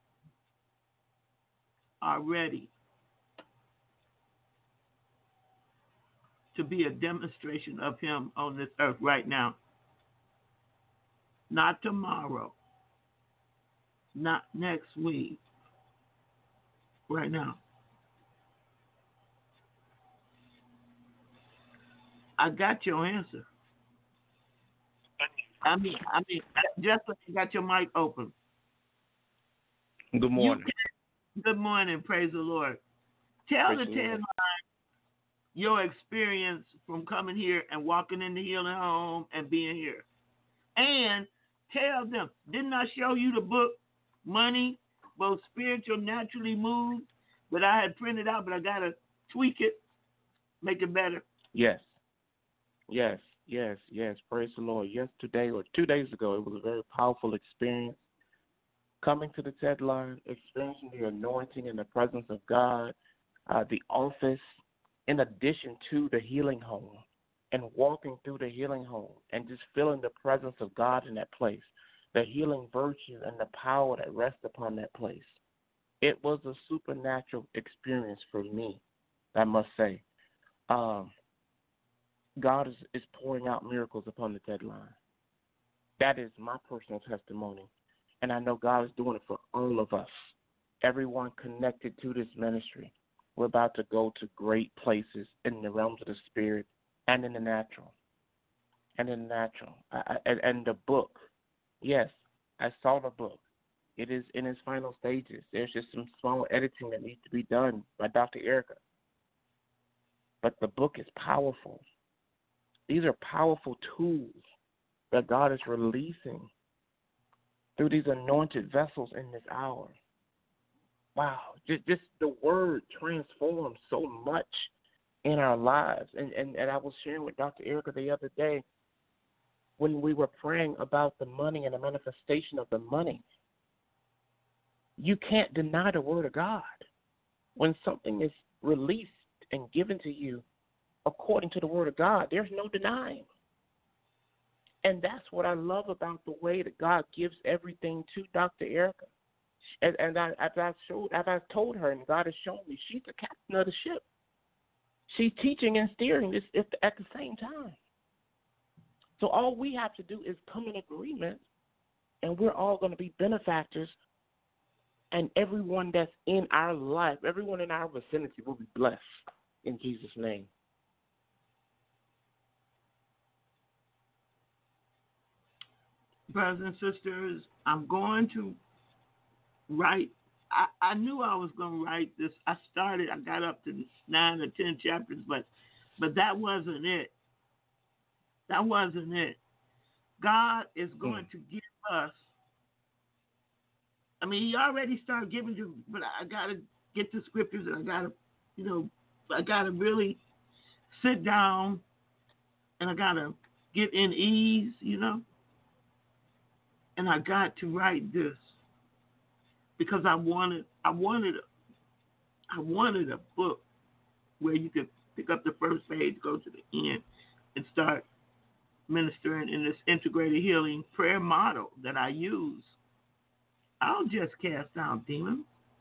D: are ready to be a demonstration of Him on this earth right now? not tomorrow, not next week, right now. I got your answer. I mean, I mean, just like you got your mic open.
G: Good morning.
D: You, good morning. Praise the Lord. Tell
G: Praise
D: the
G: the
D: ten
G: Lord.
D: line your experience from coming here and walking in the healing home and being here. And tell them, didn't I show you the book, Money, both spiritual, naturally moved, that I had printed out, but I got to tweak it, make it better?
G: Yes. Yes, yes, yes. Praise the Lord. Yesterday or two days ago, it was a very powerful experience. Coming to the TED line, experiencing the anointing and the presence of God, uh, the office, in addition to the healing home, and walking through the healing home and just feeling the presence of God in that place, the healing virtue and the power that rests upon that place. It was a supernatural experience for me, I must say. Um, God is, is pouring out miracles upon the TED line. That is my personal testimony. And I know God is doing it for all of us, everyone connected to this ministry. We're about to go to great places in the realms of the spirit and in the natural. And in the natural. I, I, and, and the book, yes, I saw the book. It is in its final stages. There's just some small editing that needs to be done by Doctor Erica. But the book is powerful. These are powerful tools that God is releasing through these anointed vessels in this hour. Wow, just, just the word transforms so much in our lives. And, and, and I was sharing with Doctor Erica the other day when we were praying about the money and the manifestation of the money. You can't deny the word of God. When something is released and given to you according to the word of God, there's no denying. And that's what I love about the way that God gives everything to Doctor Erica. And, and I, as I showed, as I told her, and God has shown me, she's the captain of the ship. She's teaching and steering this at the, at the same time. So all we have to do is come in agreement, and we're all going to be benefactors. And everyone that's in our life, everyone in our vicinity will be blessed in Jesus' name.
D: Brothers and sisters, I'm going to write. I, I knew I was going to write this. I started, I got up to nine or ten chapters, but but that wasn't it. That wasn't it. God is going mm. to give us, I mean, he already started giving you, but I got to get the scriptures, and I got to, you know, I got to really sit down, and I got to get in ease, you know. And I got to write this because I wanted, I wanted, I wanted a book where you could pick up the first page, go to the end, and start ministering in this integrated healing prayer model that I use. I don't just cast out demons.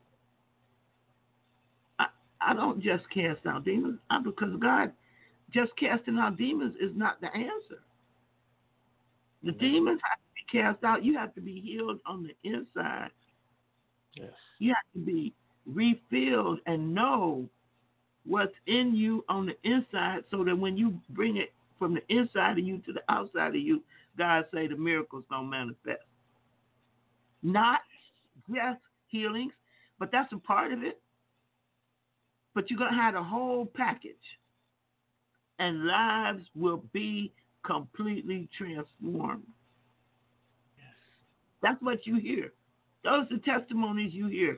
D: I, I don't just cast out demons I, because God, just casting out demons is not the answer. The mm-hmm. demons have to be cast out. You have to be healed on the inside.
G: Yes. You
D: have to be refilled and know what's in you on the inside so that when you bring it from the inside of you to the outside of you, God say the miracles don't manifest. Not just healings, but that's a part of it. But you're going to have the whole package. And lives will be completely transformed. Yes. That's what you hear. Those are the testimonies you hear.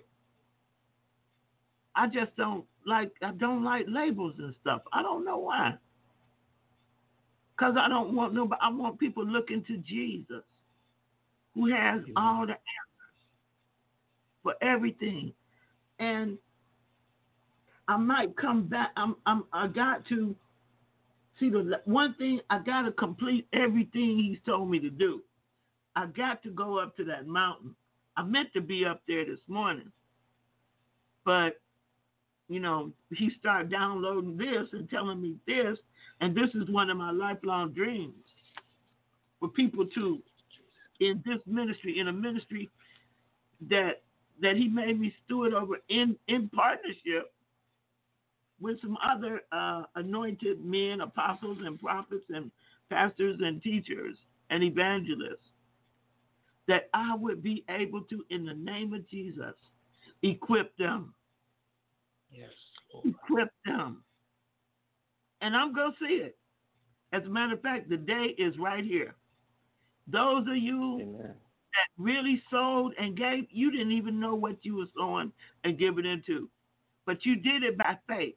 D: I just don't like, I don't like labels and stuff. I don't know why. Because I don't want nobody, I want people looking to Jesus, who has Amen. All the answers for everything. And I might come back, I'm, I'm, I got to, see, the one thing, I got to complete everything he's told me to do. I got to go up to that mountain. I meant to be up there this morning. But, you know, he started downloading this and telling me this, and this is one of my lifelong dreams, for people to in this ministry, in a ministry that that he made me steward over in, in partnership with some other uh, anointed men, apostles and prophets and pastors and teachers and evangelists, that I would be able to, in the name of Jesus, equip them.
G: Yes.
D: Equip them. And I'm going to see it. As a matter of fact, the day is right here. Those of you
G: Amen.
D: that really sold and gave, you didn't even know what you were sowing and giving into. But you did it by faith.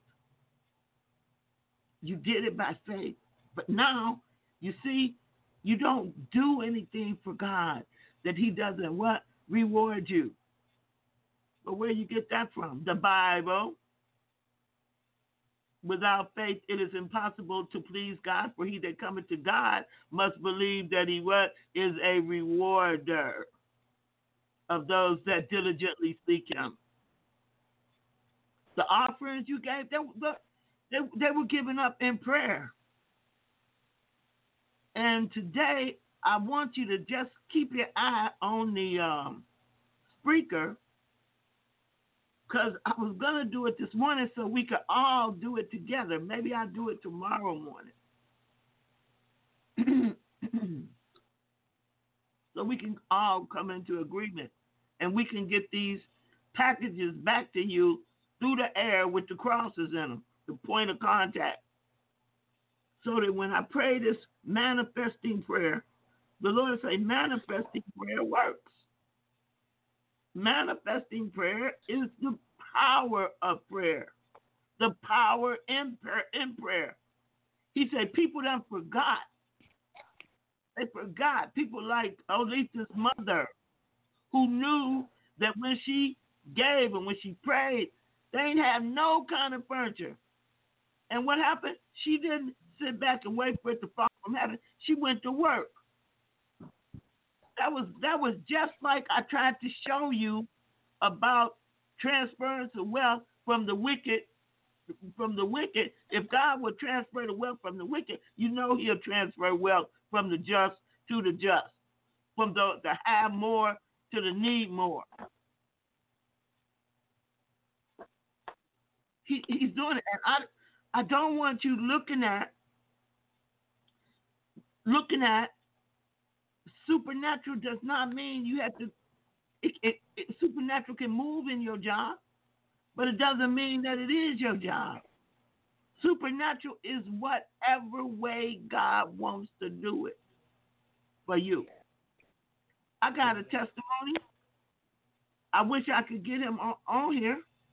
D: You did it by faith. But now, you see, you don't do anything for God that he doesn't what? Reward you. But where you get that from? The Bible. Without faith, it is impossible to please God, for he that cometh to God must believe that he what? Is a rewarder of those that diligently seek him. The offerings you gave, they, they, they were given up in prayer. And today, I want you to just keep your eye on the um, Spreaker, because I was going to do it this morning so we could all do it together. Maybe I'll do it tomorrow morning. So we can all come into agreement and we can get these packages back to you through the air with the crosses in them, the point of contact. So that when I pray this manifesting prayer, the Lord say manifesting prayer works. Manifesting prayer is the power of prayer. The power in prayer. In prayer. He said people done forgot. They forgot. People like Olitha's mother, who knew that when she gave and when she prayed, they ain't have no kind of furniture. And what happened? She didn't sit back and wait for it to fall from heaven. She went to work. That was that was just like I tried to show you about transference of wealth from the wicked. From the wicked, if God would transfer the wealth from the wicked, you know he'll transfer wealth from the just to the just, from the, the have more to the need more. He, he's doing it, and I I don't want you looking at looking at supernatural does not mean you have to. It, it, it, supernatural can move in your job, but it doesn't mean that it is your job. Supernatural is whatever way God wants to do it for you. I got a testimony. I wish I could get him on, on here.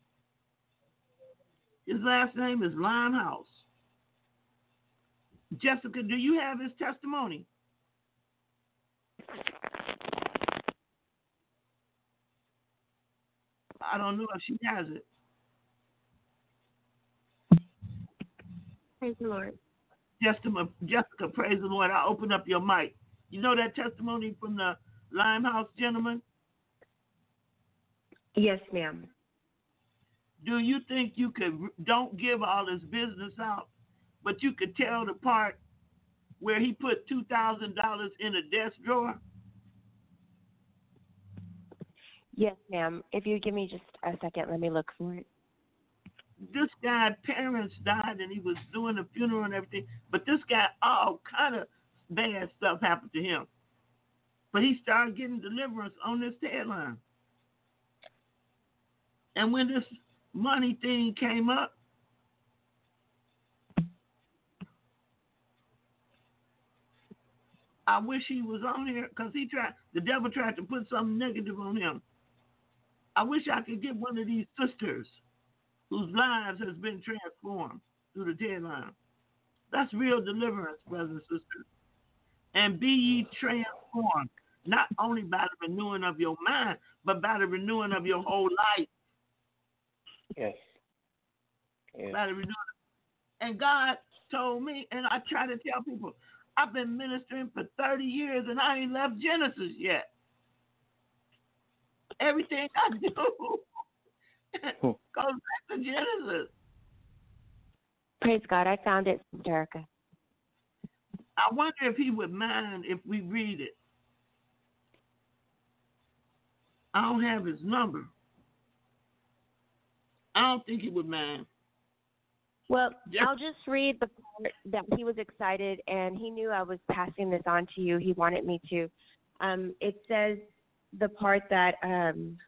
D: His last name is Limehouse. Jessica, do you have his testimony? I don't know if she has it.
H: Praise the Lord.
D: Jessica, Jessica, praise the Lord. I'll open up your mic. You know that testimony from the Limehouse gentleman?
H: Yes, ma'am.
D: Do you think you could, don't give all his business out, but you could tell the part where he put two thousand dollars in a desk drawer?
H: Yes, ma'am. If you give me just a second, let me look for it.
D: This guy, parents died, and he was doing a funeral and everything. But this guy, all kind of bad stuff happened to him. But he started getting deliverance on this deadline. And when this money thing came up, I wish he was on here because he tried. The devil tried to put something negative on him. I wish I could get one of these sisters whose lives has been transformed through the deadline. That's real deliverance, brothers and sisters. And be ye transformed, not only by the renewing of your mind, but by the renewing of your whole life.
G: Yes. Yes.
D: By the renewing. And God told me, and I try to tell people, I've been ministering for thirty years and I ain't left Genesis yet. Everything I do goes back to Genesis.
H: Praise God. I found it, Erica.
D: I wonder if he would mind if we read it. I don't have his number. I don't think he would mind.
H: Well,
D: Yeah.
H: I'll just read the part that he was excited and he knew I was passing this on to you. He wanted me to. Um, it says the part that um,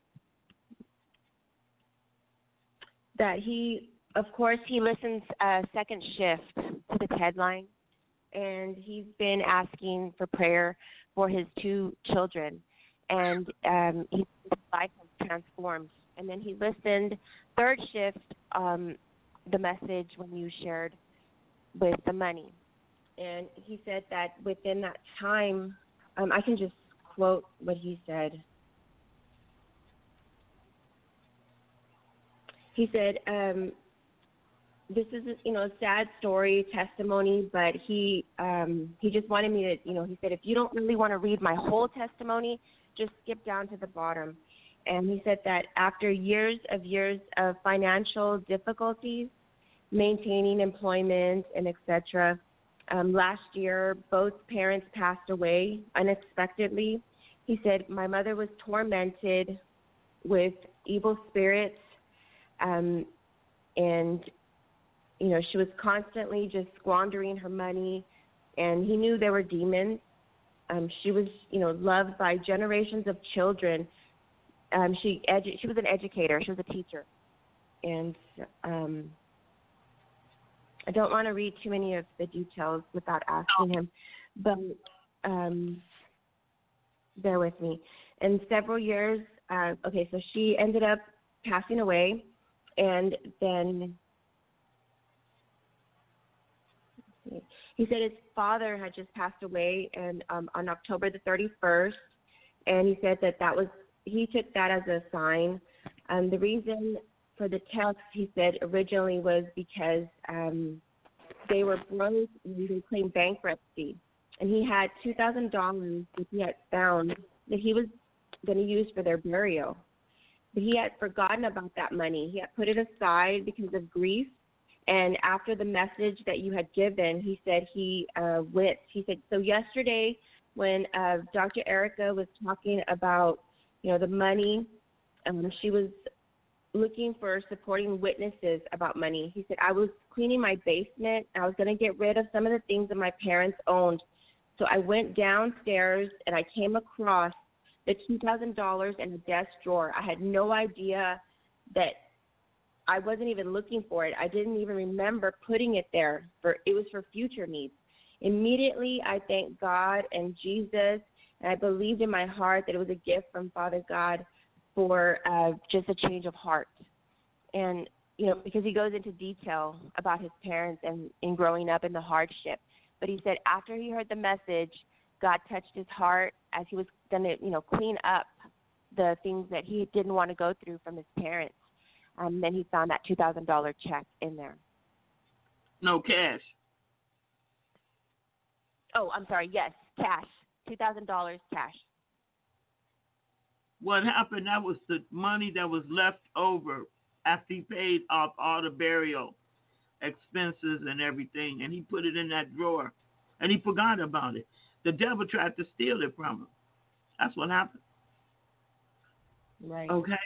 H: that he, of course, he listens uh, second shift to the TED line, and he's been asking for prayer for his two children, and um, his life has transformed. And then he listened third shift. Um, the message when you shared with the money. And he said that within that time, um, I can just quote what he said. He said, um, this is, you know, a sad story, testimony, but he um, he just wanted me to, you know, he said, if you don't really want to read my whole testimony, just skip down to the bottom. And he said that after years of years of financial difficulties, maintaining employment and et cetera. Um, last year, both parents passed away unexpectedly. He said, my mother was tormented with evil spirits, um, and, you know, she was constantly just squandering her money, and he knew there were demons. Um, she was, you know, loved by generations of children. Um, she edu- she was an educator. She was a teacher. And um I don't want to read too many of the details without asking him, but um, bear with me. In several years, uh, okay, so she ended up passing away, and then he said his father had just passed away, and um, on October the thirty-first, and he said that that was he took that as a sign. Um, the reason for the text, he said, originally was because um, they were broke and they claimed bankruptcy. And he had two thousand dollars that he had found that he was going to use for their burial. But he had forgotten about that money. He had put it aside because of grief. And after the message that you had given, he said he uh, went. He said, so yesterday when uh, Doctor Erica was talking about, you know, the money, um, she was looking for supporting witnesses about money. He said, I was cleaning my basement. I was going to get rid of some of the things that my parents owned. So I went downstairs and I came across the two thousand dollars in a desk drawer. I had no idea that I wasn't even looking for it. I didn't even remember putting it there. For it was for future needs. Immediately, I thanked God and Jesus, and I believed in my heart that it was a gift from Father God for uh, just a change of heart. And, you know, because he goes into detail about his parents and in growing up in the hardship. But he said after he heard the message, God touched his heart as he was going to, you know, clean up the things that he didn't want to go through from his parents. Um, then he found that two thousand dollars check in there.
D: No cash.
H: Oh, I'm sorry. Yes, cash. two thousand dollars cash.
D: What happened, that was the money that was left over after he paid off all the burial expenses and everything, and he put it in that drawer, and he forgot about it. The devil tried to steal it from him. That's what happened.
H: Right.
D: Okay?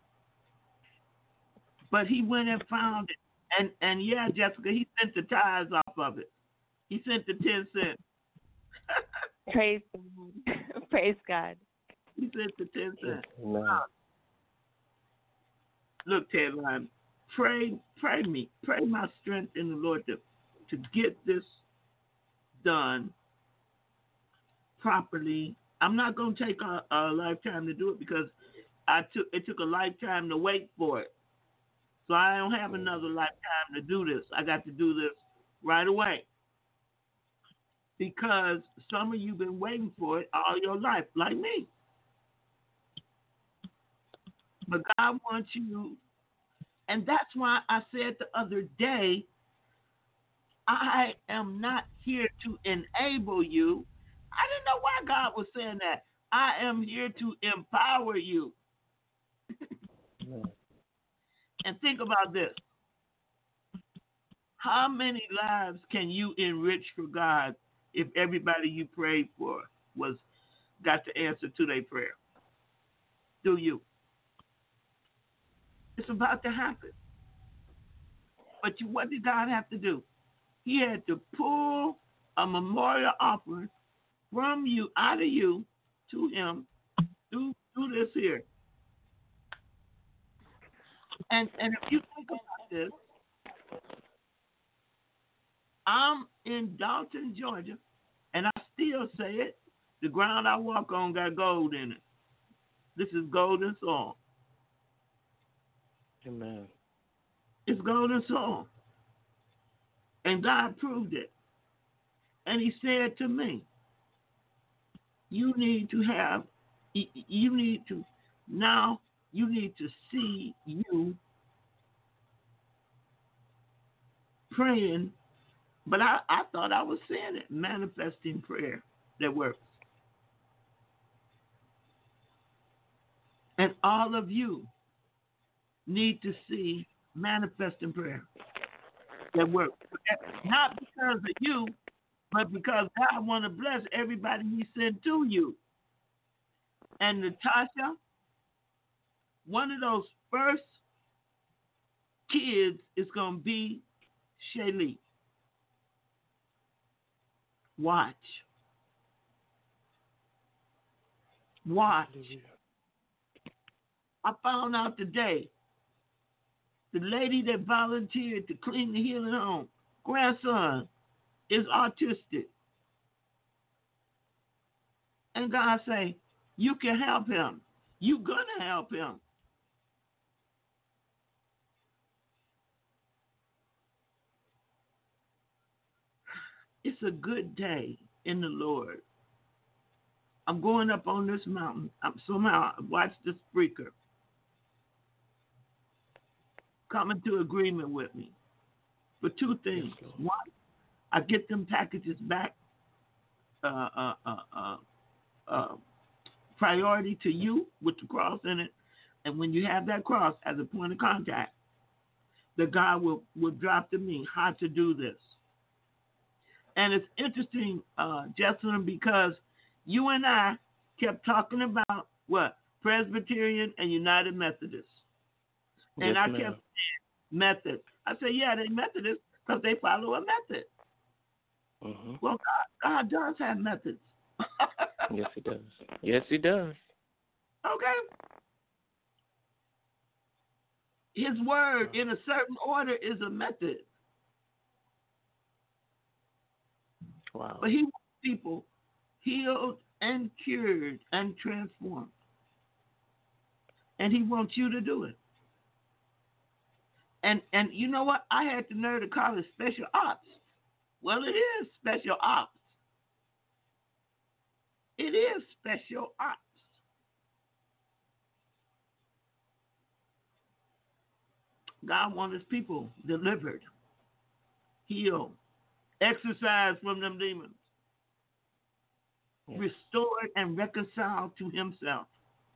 D: But he went and found it. And, and yeah, Jessica, he sent the tithes off of it. He sent the ten cents.
H: Praise God. Praise God.
D: He sent the ten cents.
G: Amen.
D: Look, Ted Line, pray, pray me, pray my strength in the Lord to, to get this done properly. I'm not going to take a, a lifetime to do it because I took it took a lifetime to wait for it. So I don't have another lifetime to do this. I got to do this right away. Because some of you have been waiting for it all your life, like me. But God wants you, and that's why I said the other day, I am not here to enable you. I didn't know why God was saying that. I am here to empower you. And think about this. How many lives can you enrich for God if everybody you prayed for was got the answer to their prayer? through you. It's about to happen. But you, what did God have to do? He had to pull a memorial offering from you, out of you, to him, through, through this here. And and if you think about this, I'm in Dalton, Georgia, and I still say it. The ground I walk on got gold in it. This is golden soil.
G: Amen.
D: It's golden soil. And God proved it. And he said to me, you need to have, you need to, now you need to see you praying. But I, I thought I was saying it, manifesting prayer that works. And all of you need to see manifesting prayer that works. Not because of you, but because God want to bless everybody he sent to you. And Natasha, one of those first kids is going to be Shaylee. Watch. Watch. I found out today, the lady that volunteered to clean the healing home, grandson, is autistic. And God say, you can help him. You gonna help him. It's a good day in the Lord. I'm going up on this mountain. I'm somehow watch this freaker come into agreement with me for two things.
G: Yes,
D: One, I get them packages back. Uh, uh, uh, uh, uh, priority to you with the cross in it, and when you have that cross as a point of contact, the God will will drop to me how to do this. And it's interesting, uh, Jessalyn, because you and I kept talking about what? Presbyterian and United Methodist. And
G: Yes,
D: I
G: ma'am.
D: kept saying Methodist. I said, yeah, they Methodist because they follow a method.
G: Mm-hmm.
D: Well, God, God does have methods.
G: Yes, he does. Yes, he does.
D: Okay. His word in a certain order is a method.
G: Wow.
D: But he wants people healed and cured and transformed. And he wants you to do it. And and you know what? I had the nerve to call it special ops. Well, it is special ops. It is special ops. God wants his people delivered, healed, exorcised from them demons,
G: Yes.
D: restored and reconciled to himself.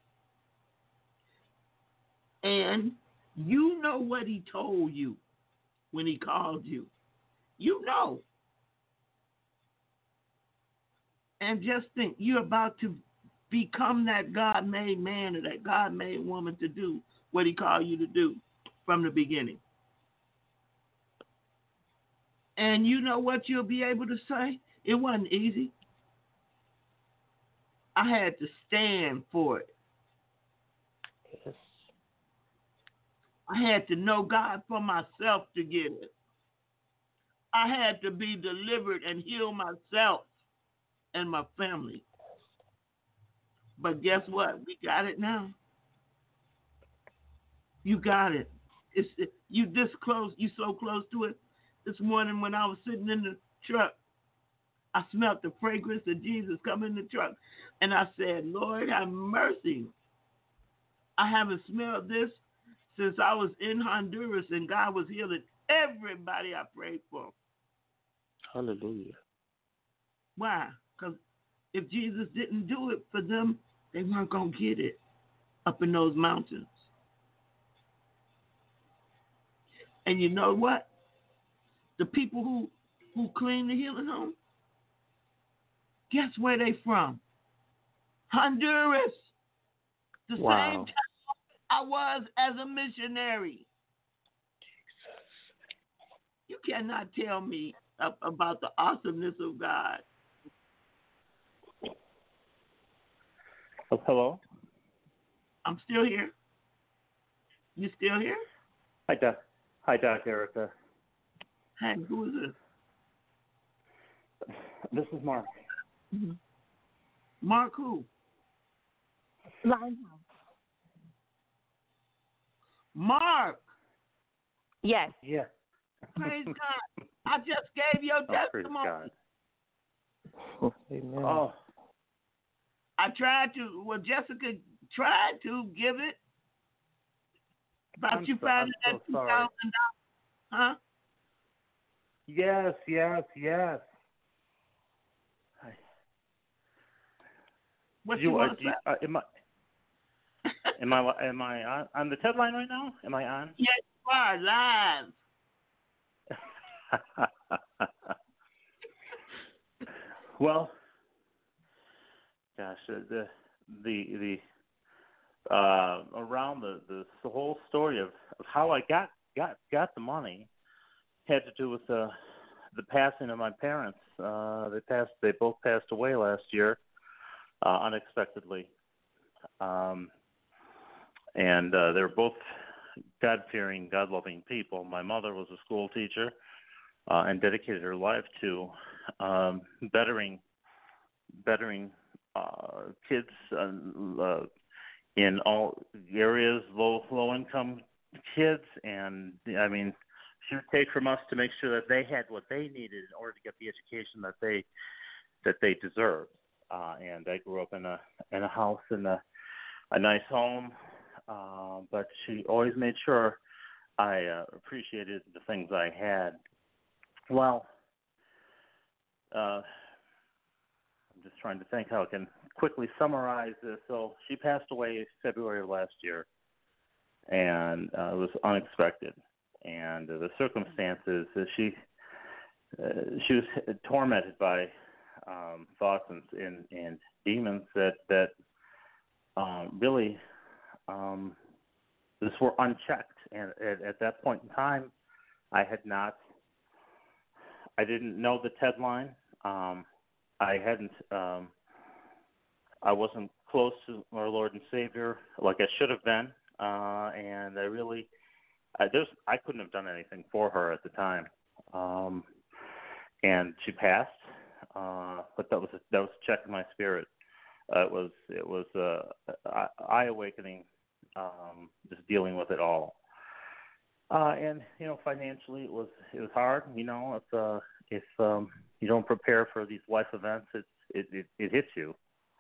D: And you know what he told you when he called you. You know. And just think, you're about to become that God-made man or that God-made woman to do what he called you to do from the beginning. And you know what you'll be able to say? It wasn't easy. I had to stand for it.
G: Yes.
D: I had to know God for myself to get it. I had to be delivered and heal myself and my family. But guess what? We got it now. You got it. It's it, you this close. You so close to it. This morning when I was sitting in the truck, I smelled the fragrance of Jesus coming in the truck, and I said, "Lord, have mercy. I haven't smelled this since I was in Honduras, and God was healing everybody I prayed for."
G: Hallelujah.
D: Why? Because if Jesus didn't do it for them, they weren't going to get it up in those mountains. And you know what? The people who, who clean the healing home, guess where they from? Honduras. The
G: Wow.
D: same time I was as a missionary. You cannot tell me a- about the awesomeness of God.
I: Oh, hello.
D: I'm still here. You still here?
I: Hi, Doc. Hi, Doc Erica.
D: Hey, who is this?
I: This is Mark.
D: Mm-hmm. Mark who?
J: Limehouse.
D: Mark.
J: Yes.
I: Yeah.
D: Praise God. I just gave your
I: Oh, praise
D: testimony.
I: God.
G: Amen.
I: Oh,
D: I tried to, well, Jessica tried to give it. But
I: I'm
D: you
I: so-
D: found
I: I'm
D: it
I: so
D: at
I: sorry.
D: two thousand dollars. Huh?
I: yes, yes, yes. Hi.
D: What
I: you,
D: you,
I: uh,
D: want
I: do
D: to
I: you,
D: say?
I: uh, am I am I am I on, on the Ted line right now? Am I on?
D: Yes, you are live.
I: Well, gosh, uh, the the the uh, around the, the the whole story of, of how I got got got the money had to do with the the passing of my parents. Uh, they passed. They both passed away last year, uh, unexpectedly, um, and uh, they were both God-fearing, God-loving people. My mother was a school teacher uh, and dedicated her life to um, bettering bettering uh, kids uh, uh, in all areas, low low income kids, and I mean, she would take from us to make sure that they had what they needed in order to get the education that they that they deserved. Uh, and I grew up in a in a house in a a nice home, uh, but she always made sure I uh, appreciated the things I had. Well, uh, I'm just trying to think how I can quickly summarize this. So she passed away February of last year, and uh, it was unexpected. And uh, the circumstances, uh, she uh, she was tormented by um, thoughts and, and, and demons that that um, really um, just were unchecked. And at, at that point in time, I had not, I didn't know the Ted line. Um, I hadn't, um, I wasn't close to our Lord and Savior like I should have been, uh, and I really, I, there's, I couldn't have done anything for her at the time, um, and she passed, uh, but that was a, that was a check in my spirit. Uh, it was it was uh, eye awakening, um, just dealing with it all, uh, and you know financially it was it was hard. You know if uh, if um, you don't prepare for these life events, it it it, it hits you.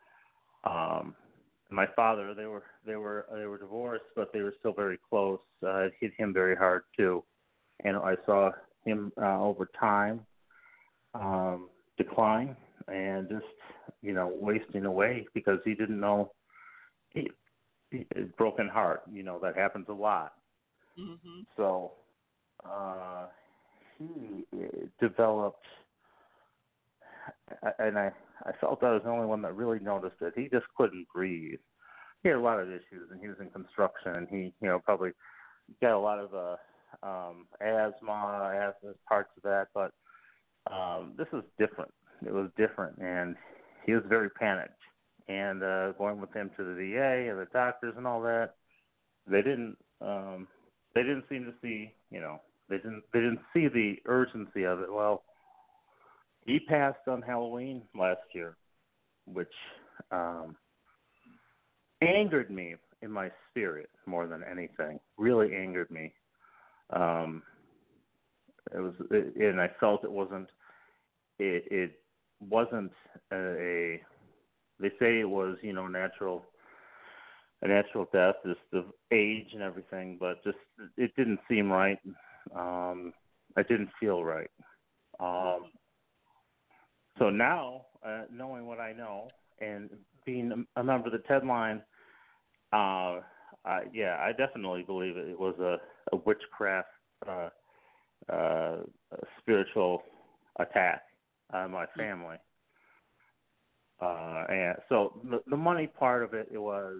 I: Um, my father, they were they were they were divorced, but they were still very close. Uh, it hit him very hard too, and I saw him uh, over time um, decline and just you know wasting away because he didn't know. He, he broken heart, you know that happens a lot.
D: Mm-hmm.
I: So uh, he developed, and I, I felt I was the only one that really noticed it. He just couldn't breathe. He had a lot of issues, and he was in construction, and he, you know, probably got a lot of uh, um, asthma, asthma parts of that. But um, this was different. It was different, and he was very panicked. And uh, going with him to the V A and the doctors and all that, they didn't. Um, they didn't seem to see, you know, they didn't. They didn't see the urgency of it. Well, he passed on Halloween last year, which um, angered me in my spirit more than anything. Really angered me. Um, it was, it, and I felt it wasn't. It, it wasn't a, a. They say it was, you know, natural. A natural death, just the age and everything, but just it didn't seem right. Um, it didn't feel right. Um, so now, uh, knowing what I know and being a member of the Ted line, uh, I, yeah, I definitely believe it was a, a witchcraft, uh, uh, a spiritual attack on my family. Uh, and so the, the money part of it, it was.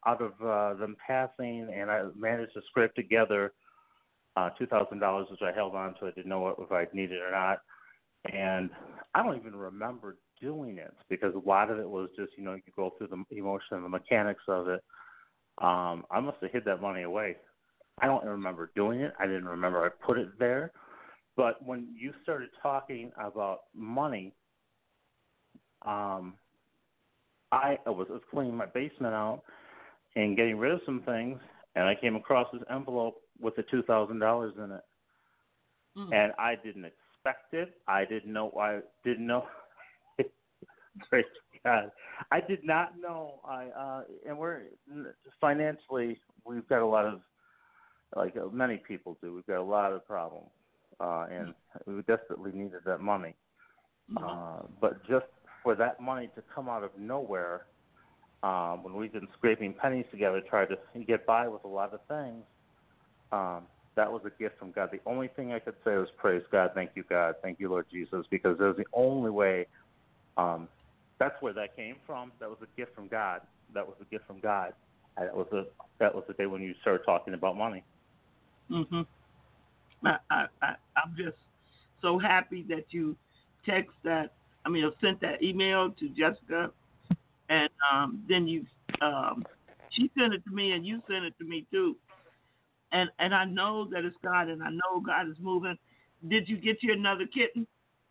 I: out of uh, them passing, and I managed to scrape together uh, two thousand dollars, which I held on to. I didn't know if I'd need it or not. And I don't even remember doing it because a lot of it was just, you know, you go through the emotion and the mechanics of it. Um, I must have hid that money away. I don't remember doing it. I didn't remember I put it there. But when you started talking about money, um, I was, was cleaning my basement out and getting rid of some things, and I came across this envelope with the two thousand dollars in it. Mm. And I didn't expect it. I didn't know. I didn't know. Praise God. I did not know. I uh, and we're financially, we've got a lot of, like uh, many people do. We've got a lot of problems, uh, and we desperately needed that money. Mm-hmm. Uh, but just for that money to come out of nowhere, um, when we've been scraping pennies together, trying to get by with a lot of things, um, that was a gift from God. The only thing I could say was praise God, thank you, God, thank you, Lord Jesus, because it was the only way. Um, that's where that came from. That was a gift from God. That was a gift from God. And that was a that was the day when you started talking about money.
D: Mhm. I, I, I I'm just so happy that you text that. I mean, sent that email to Jessica, and um, then you um, she sent it to me, and you sent it to me too. And and I know that it's God, and I know God is moving. Did you get you another kitten?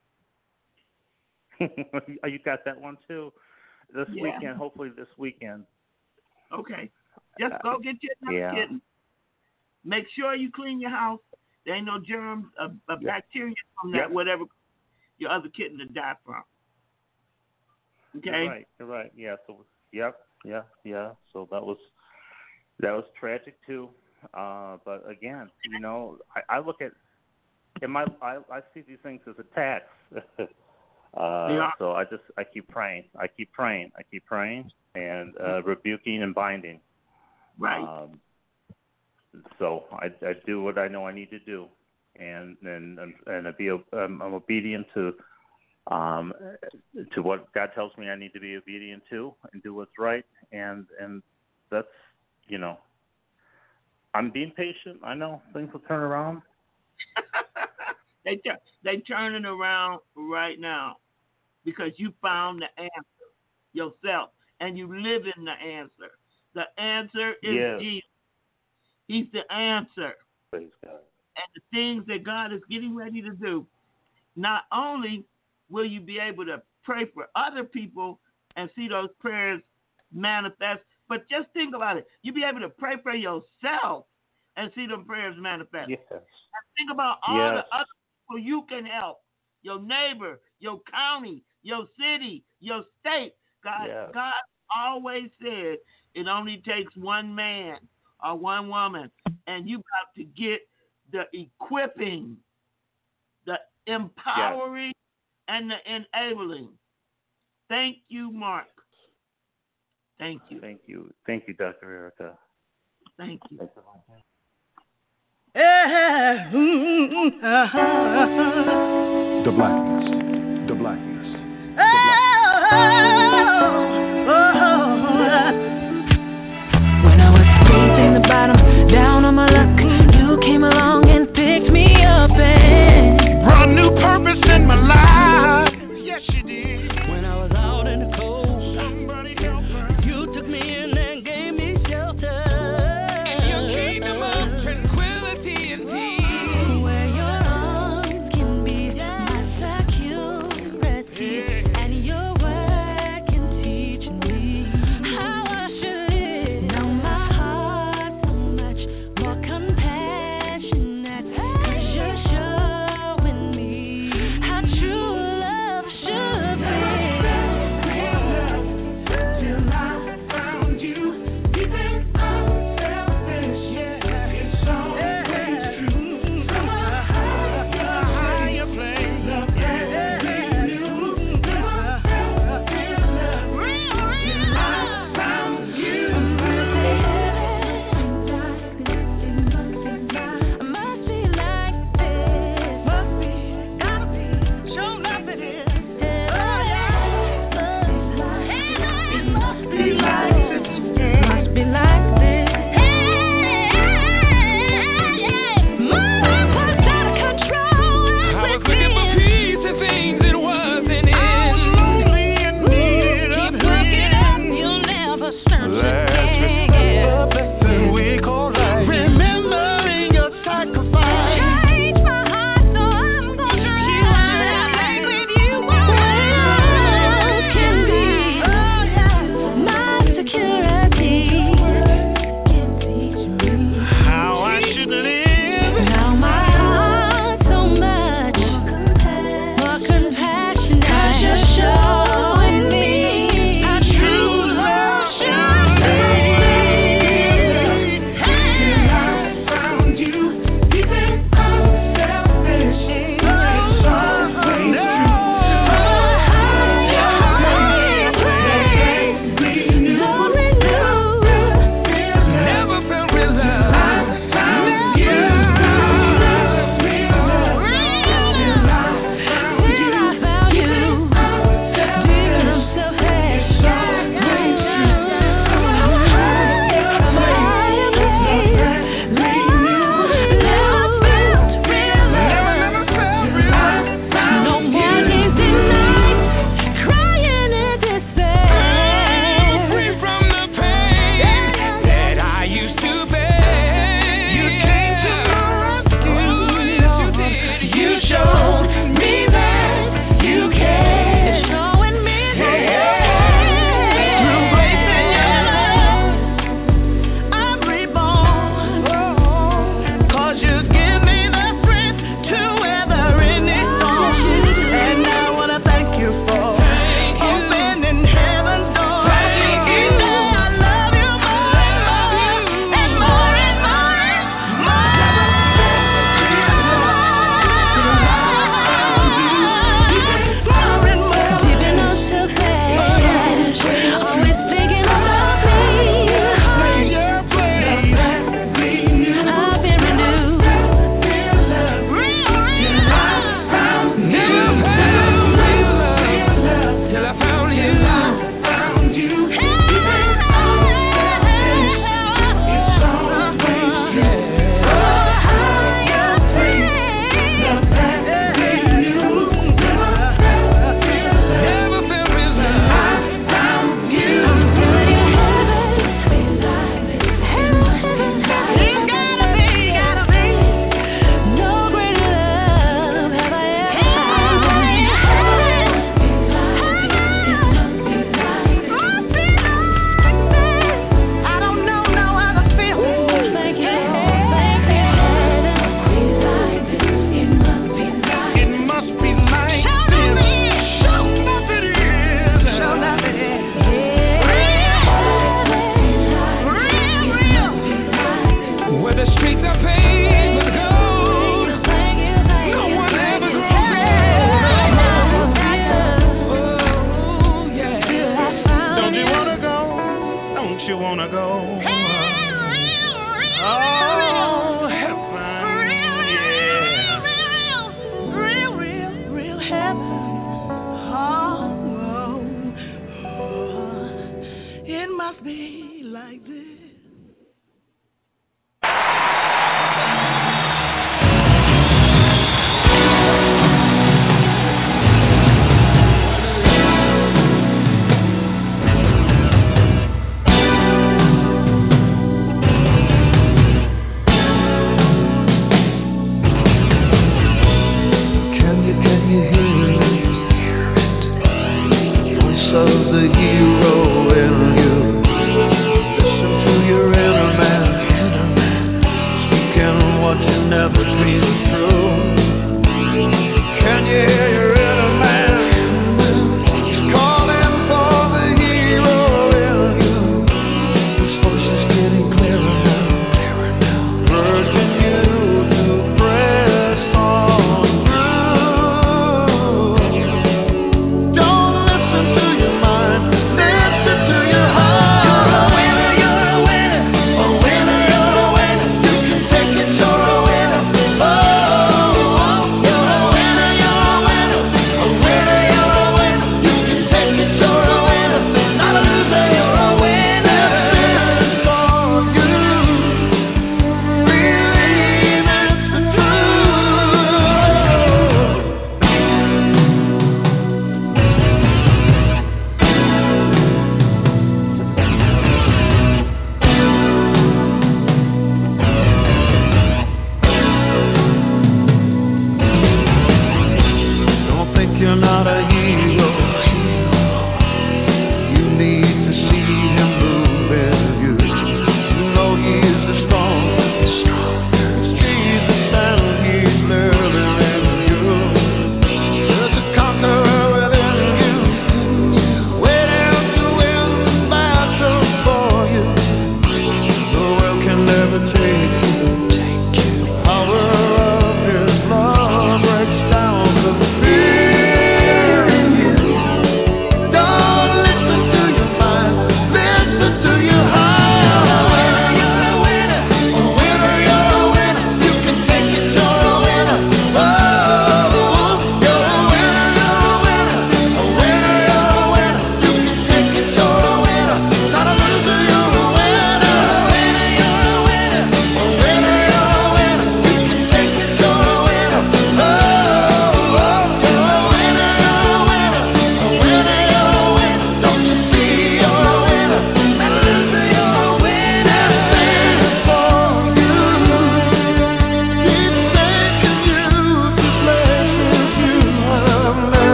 I: You got that one too? This
D: Yeah.
I: weekend, hopefully this weekend.
D: Okay. Just go get you another
I: yeah.
D: kitten. Make sure you clean your house. There ain't no germs, a, a
I: yep.
D: bacteria from that,
I: yep.
D: whatever your other kitten to die from. Okay?
I: You're right, you're right. Yeah, so, yep, yeah, yeah. So that was, that was tragic too. Uh, but again, you know, I, I look at, in my, I, I see these things as attacks. Uh,
D: yeah.
I: So I just I keep praying, I keep praying, I keep praying, and uh, rebuking and binding.
D: Right.
I: Um, so I, I do what I know I need to do, and and and I be um, I'm obedient to um, to what God tells me I need to be obedient to, and do what's right, and and that's you know I'm being patient. I know things will turn around.
D: They they turning around right now because you found the answer yourself and you live in the answer. The answer is
I: yes.
D: Jesus. He's the answer.
I: Praise God.
D: And the things that God is getting ready to do, not only will you be able to pray for other people and see those prayers manifest, but just think about it. You'll be able to pray for yourself and see them prayers manifest.
I: Yes.
D: And think about all
I: yes.
D: the other people you can help. Your neighbor, your county, your city, your state. God,
I: yes.
D: God always said it only takes one man or one woman, and you got to get the equipping, the empowering, yes. and the enabling. Thank you, Mark. Thank you.
I: Thank you. Thank you, Doctor Erica.
D: Thank you.
I: Thank you.
K: The blackness, the blackness, the
A: blackness. When I was facing the bottom, down on my luck, you came along.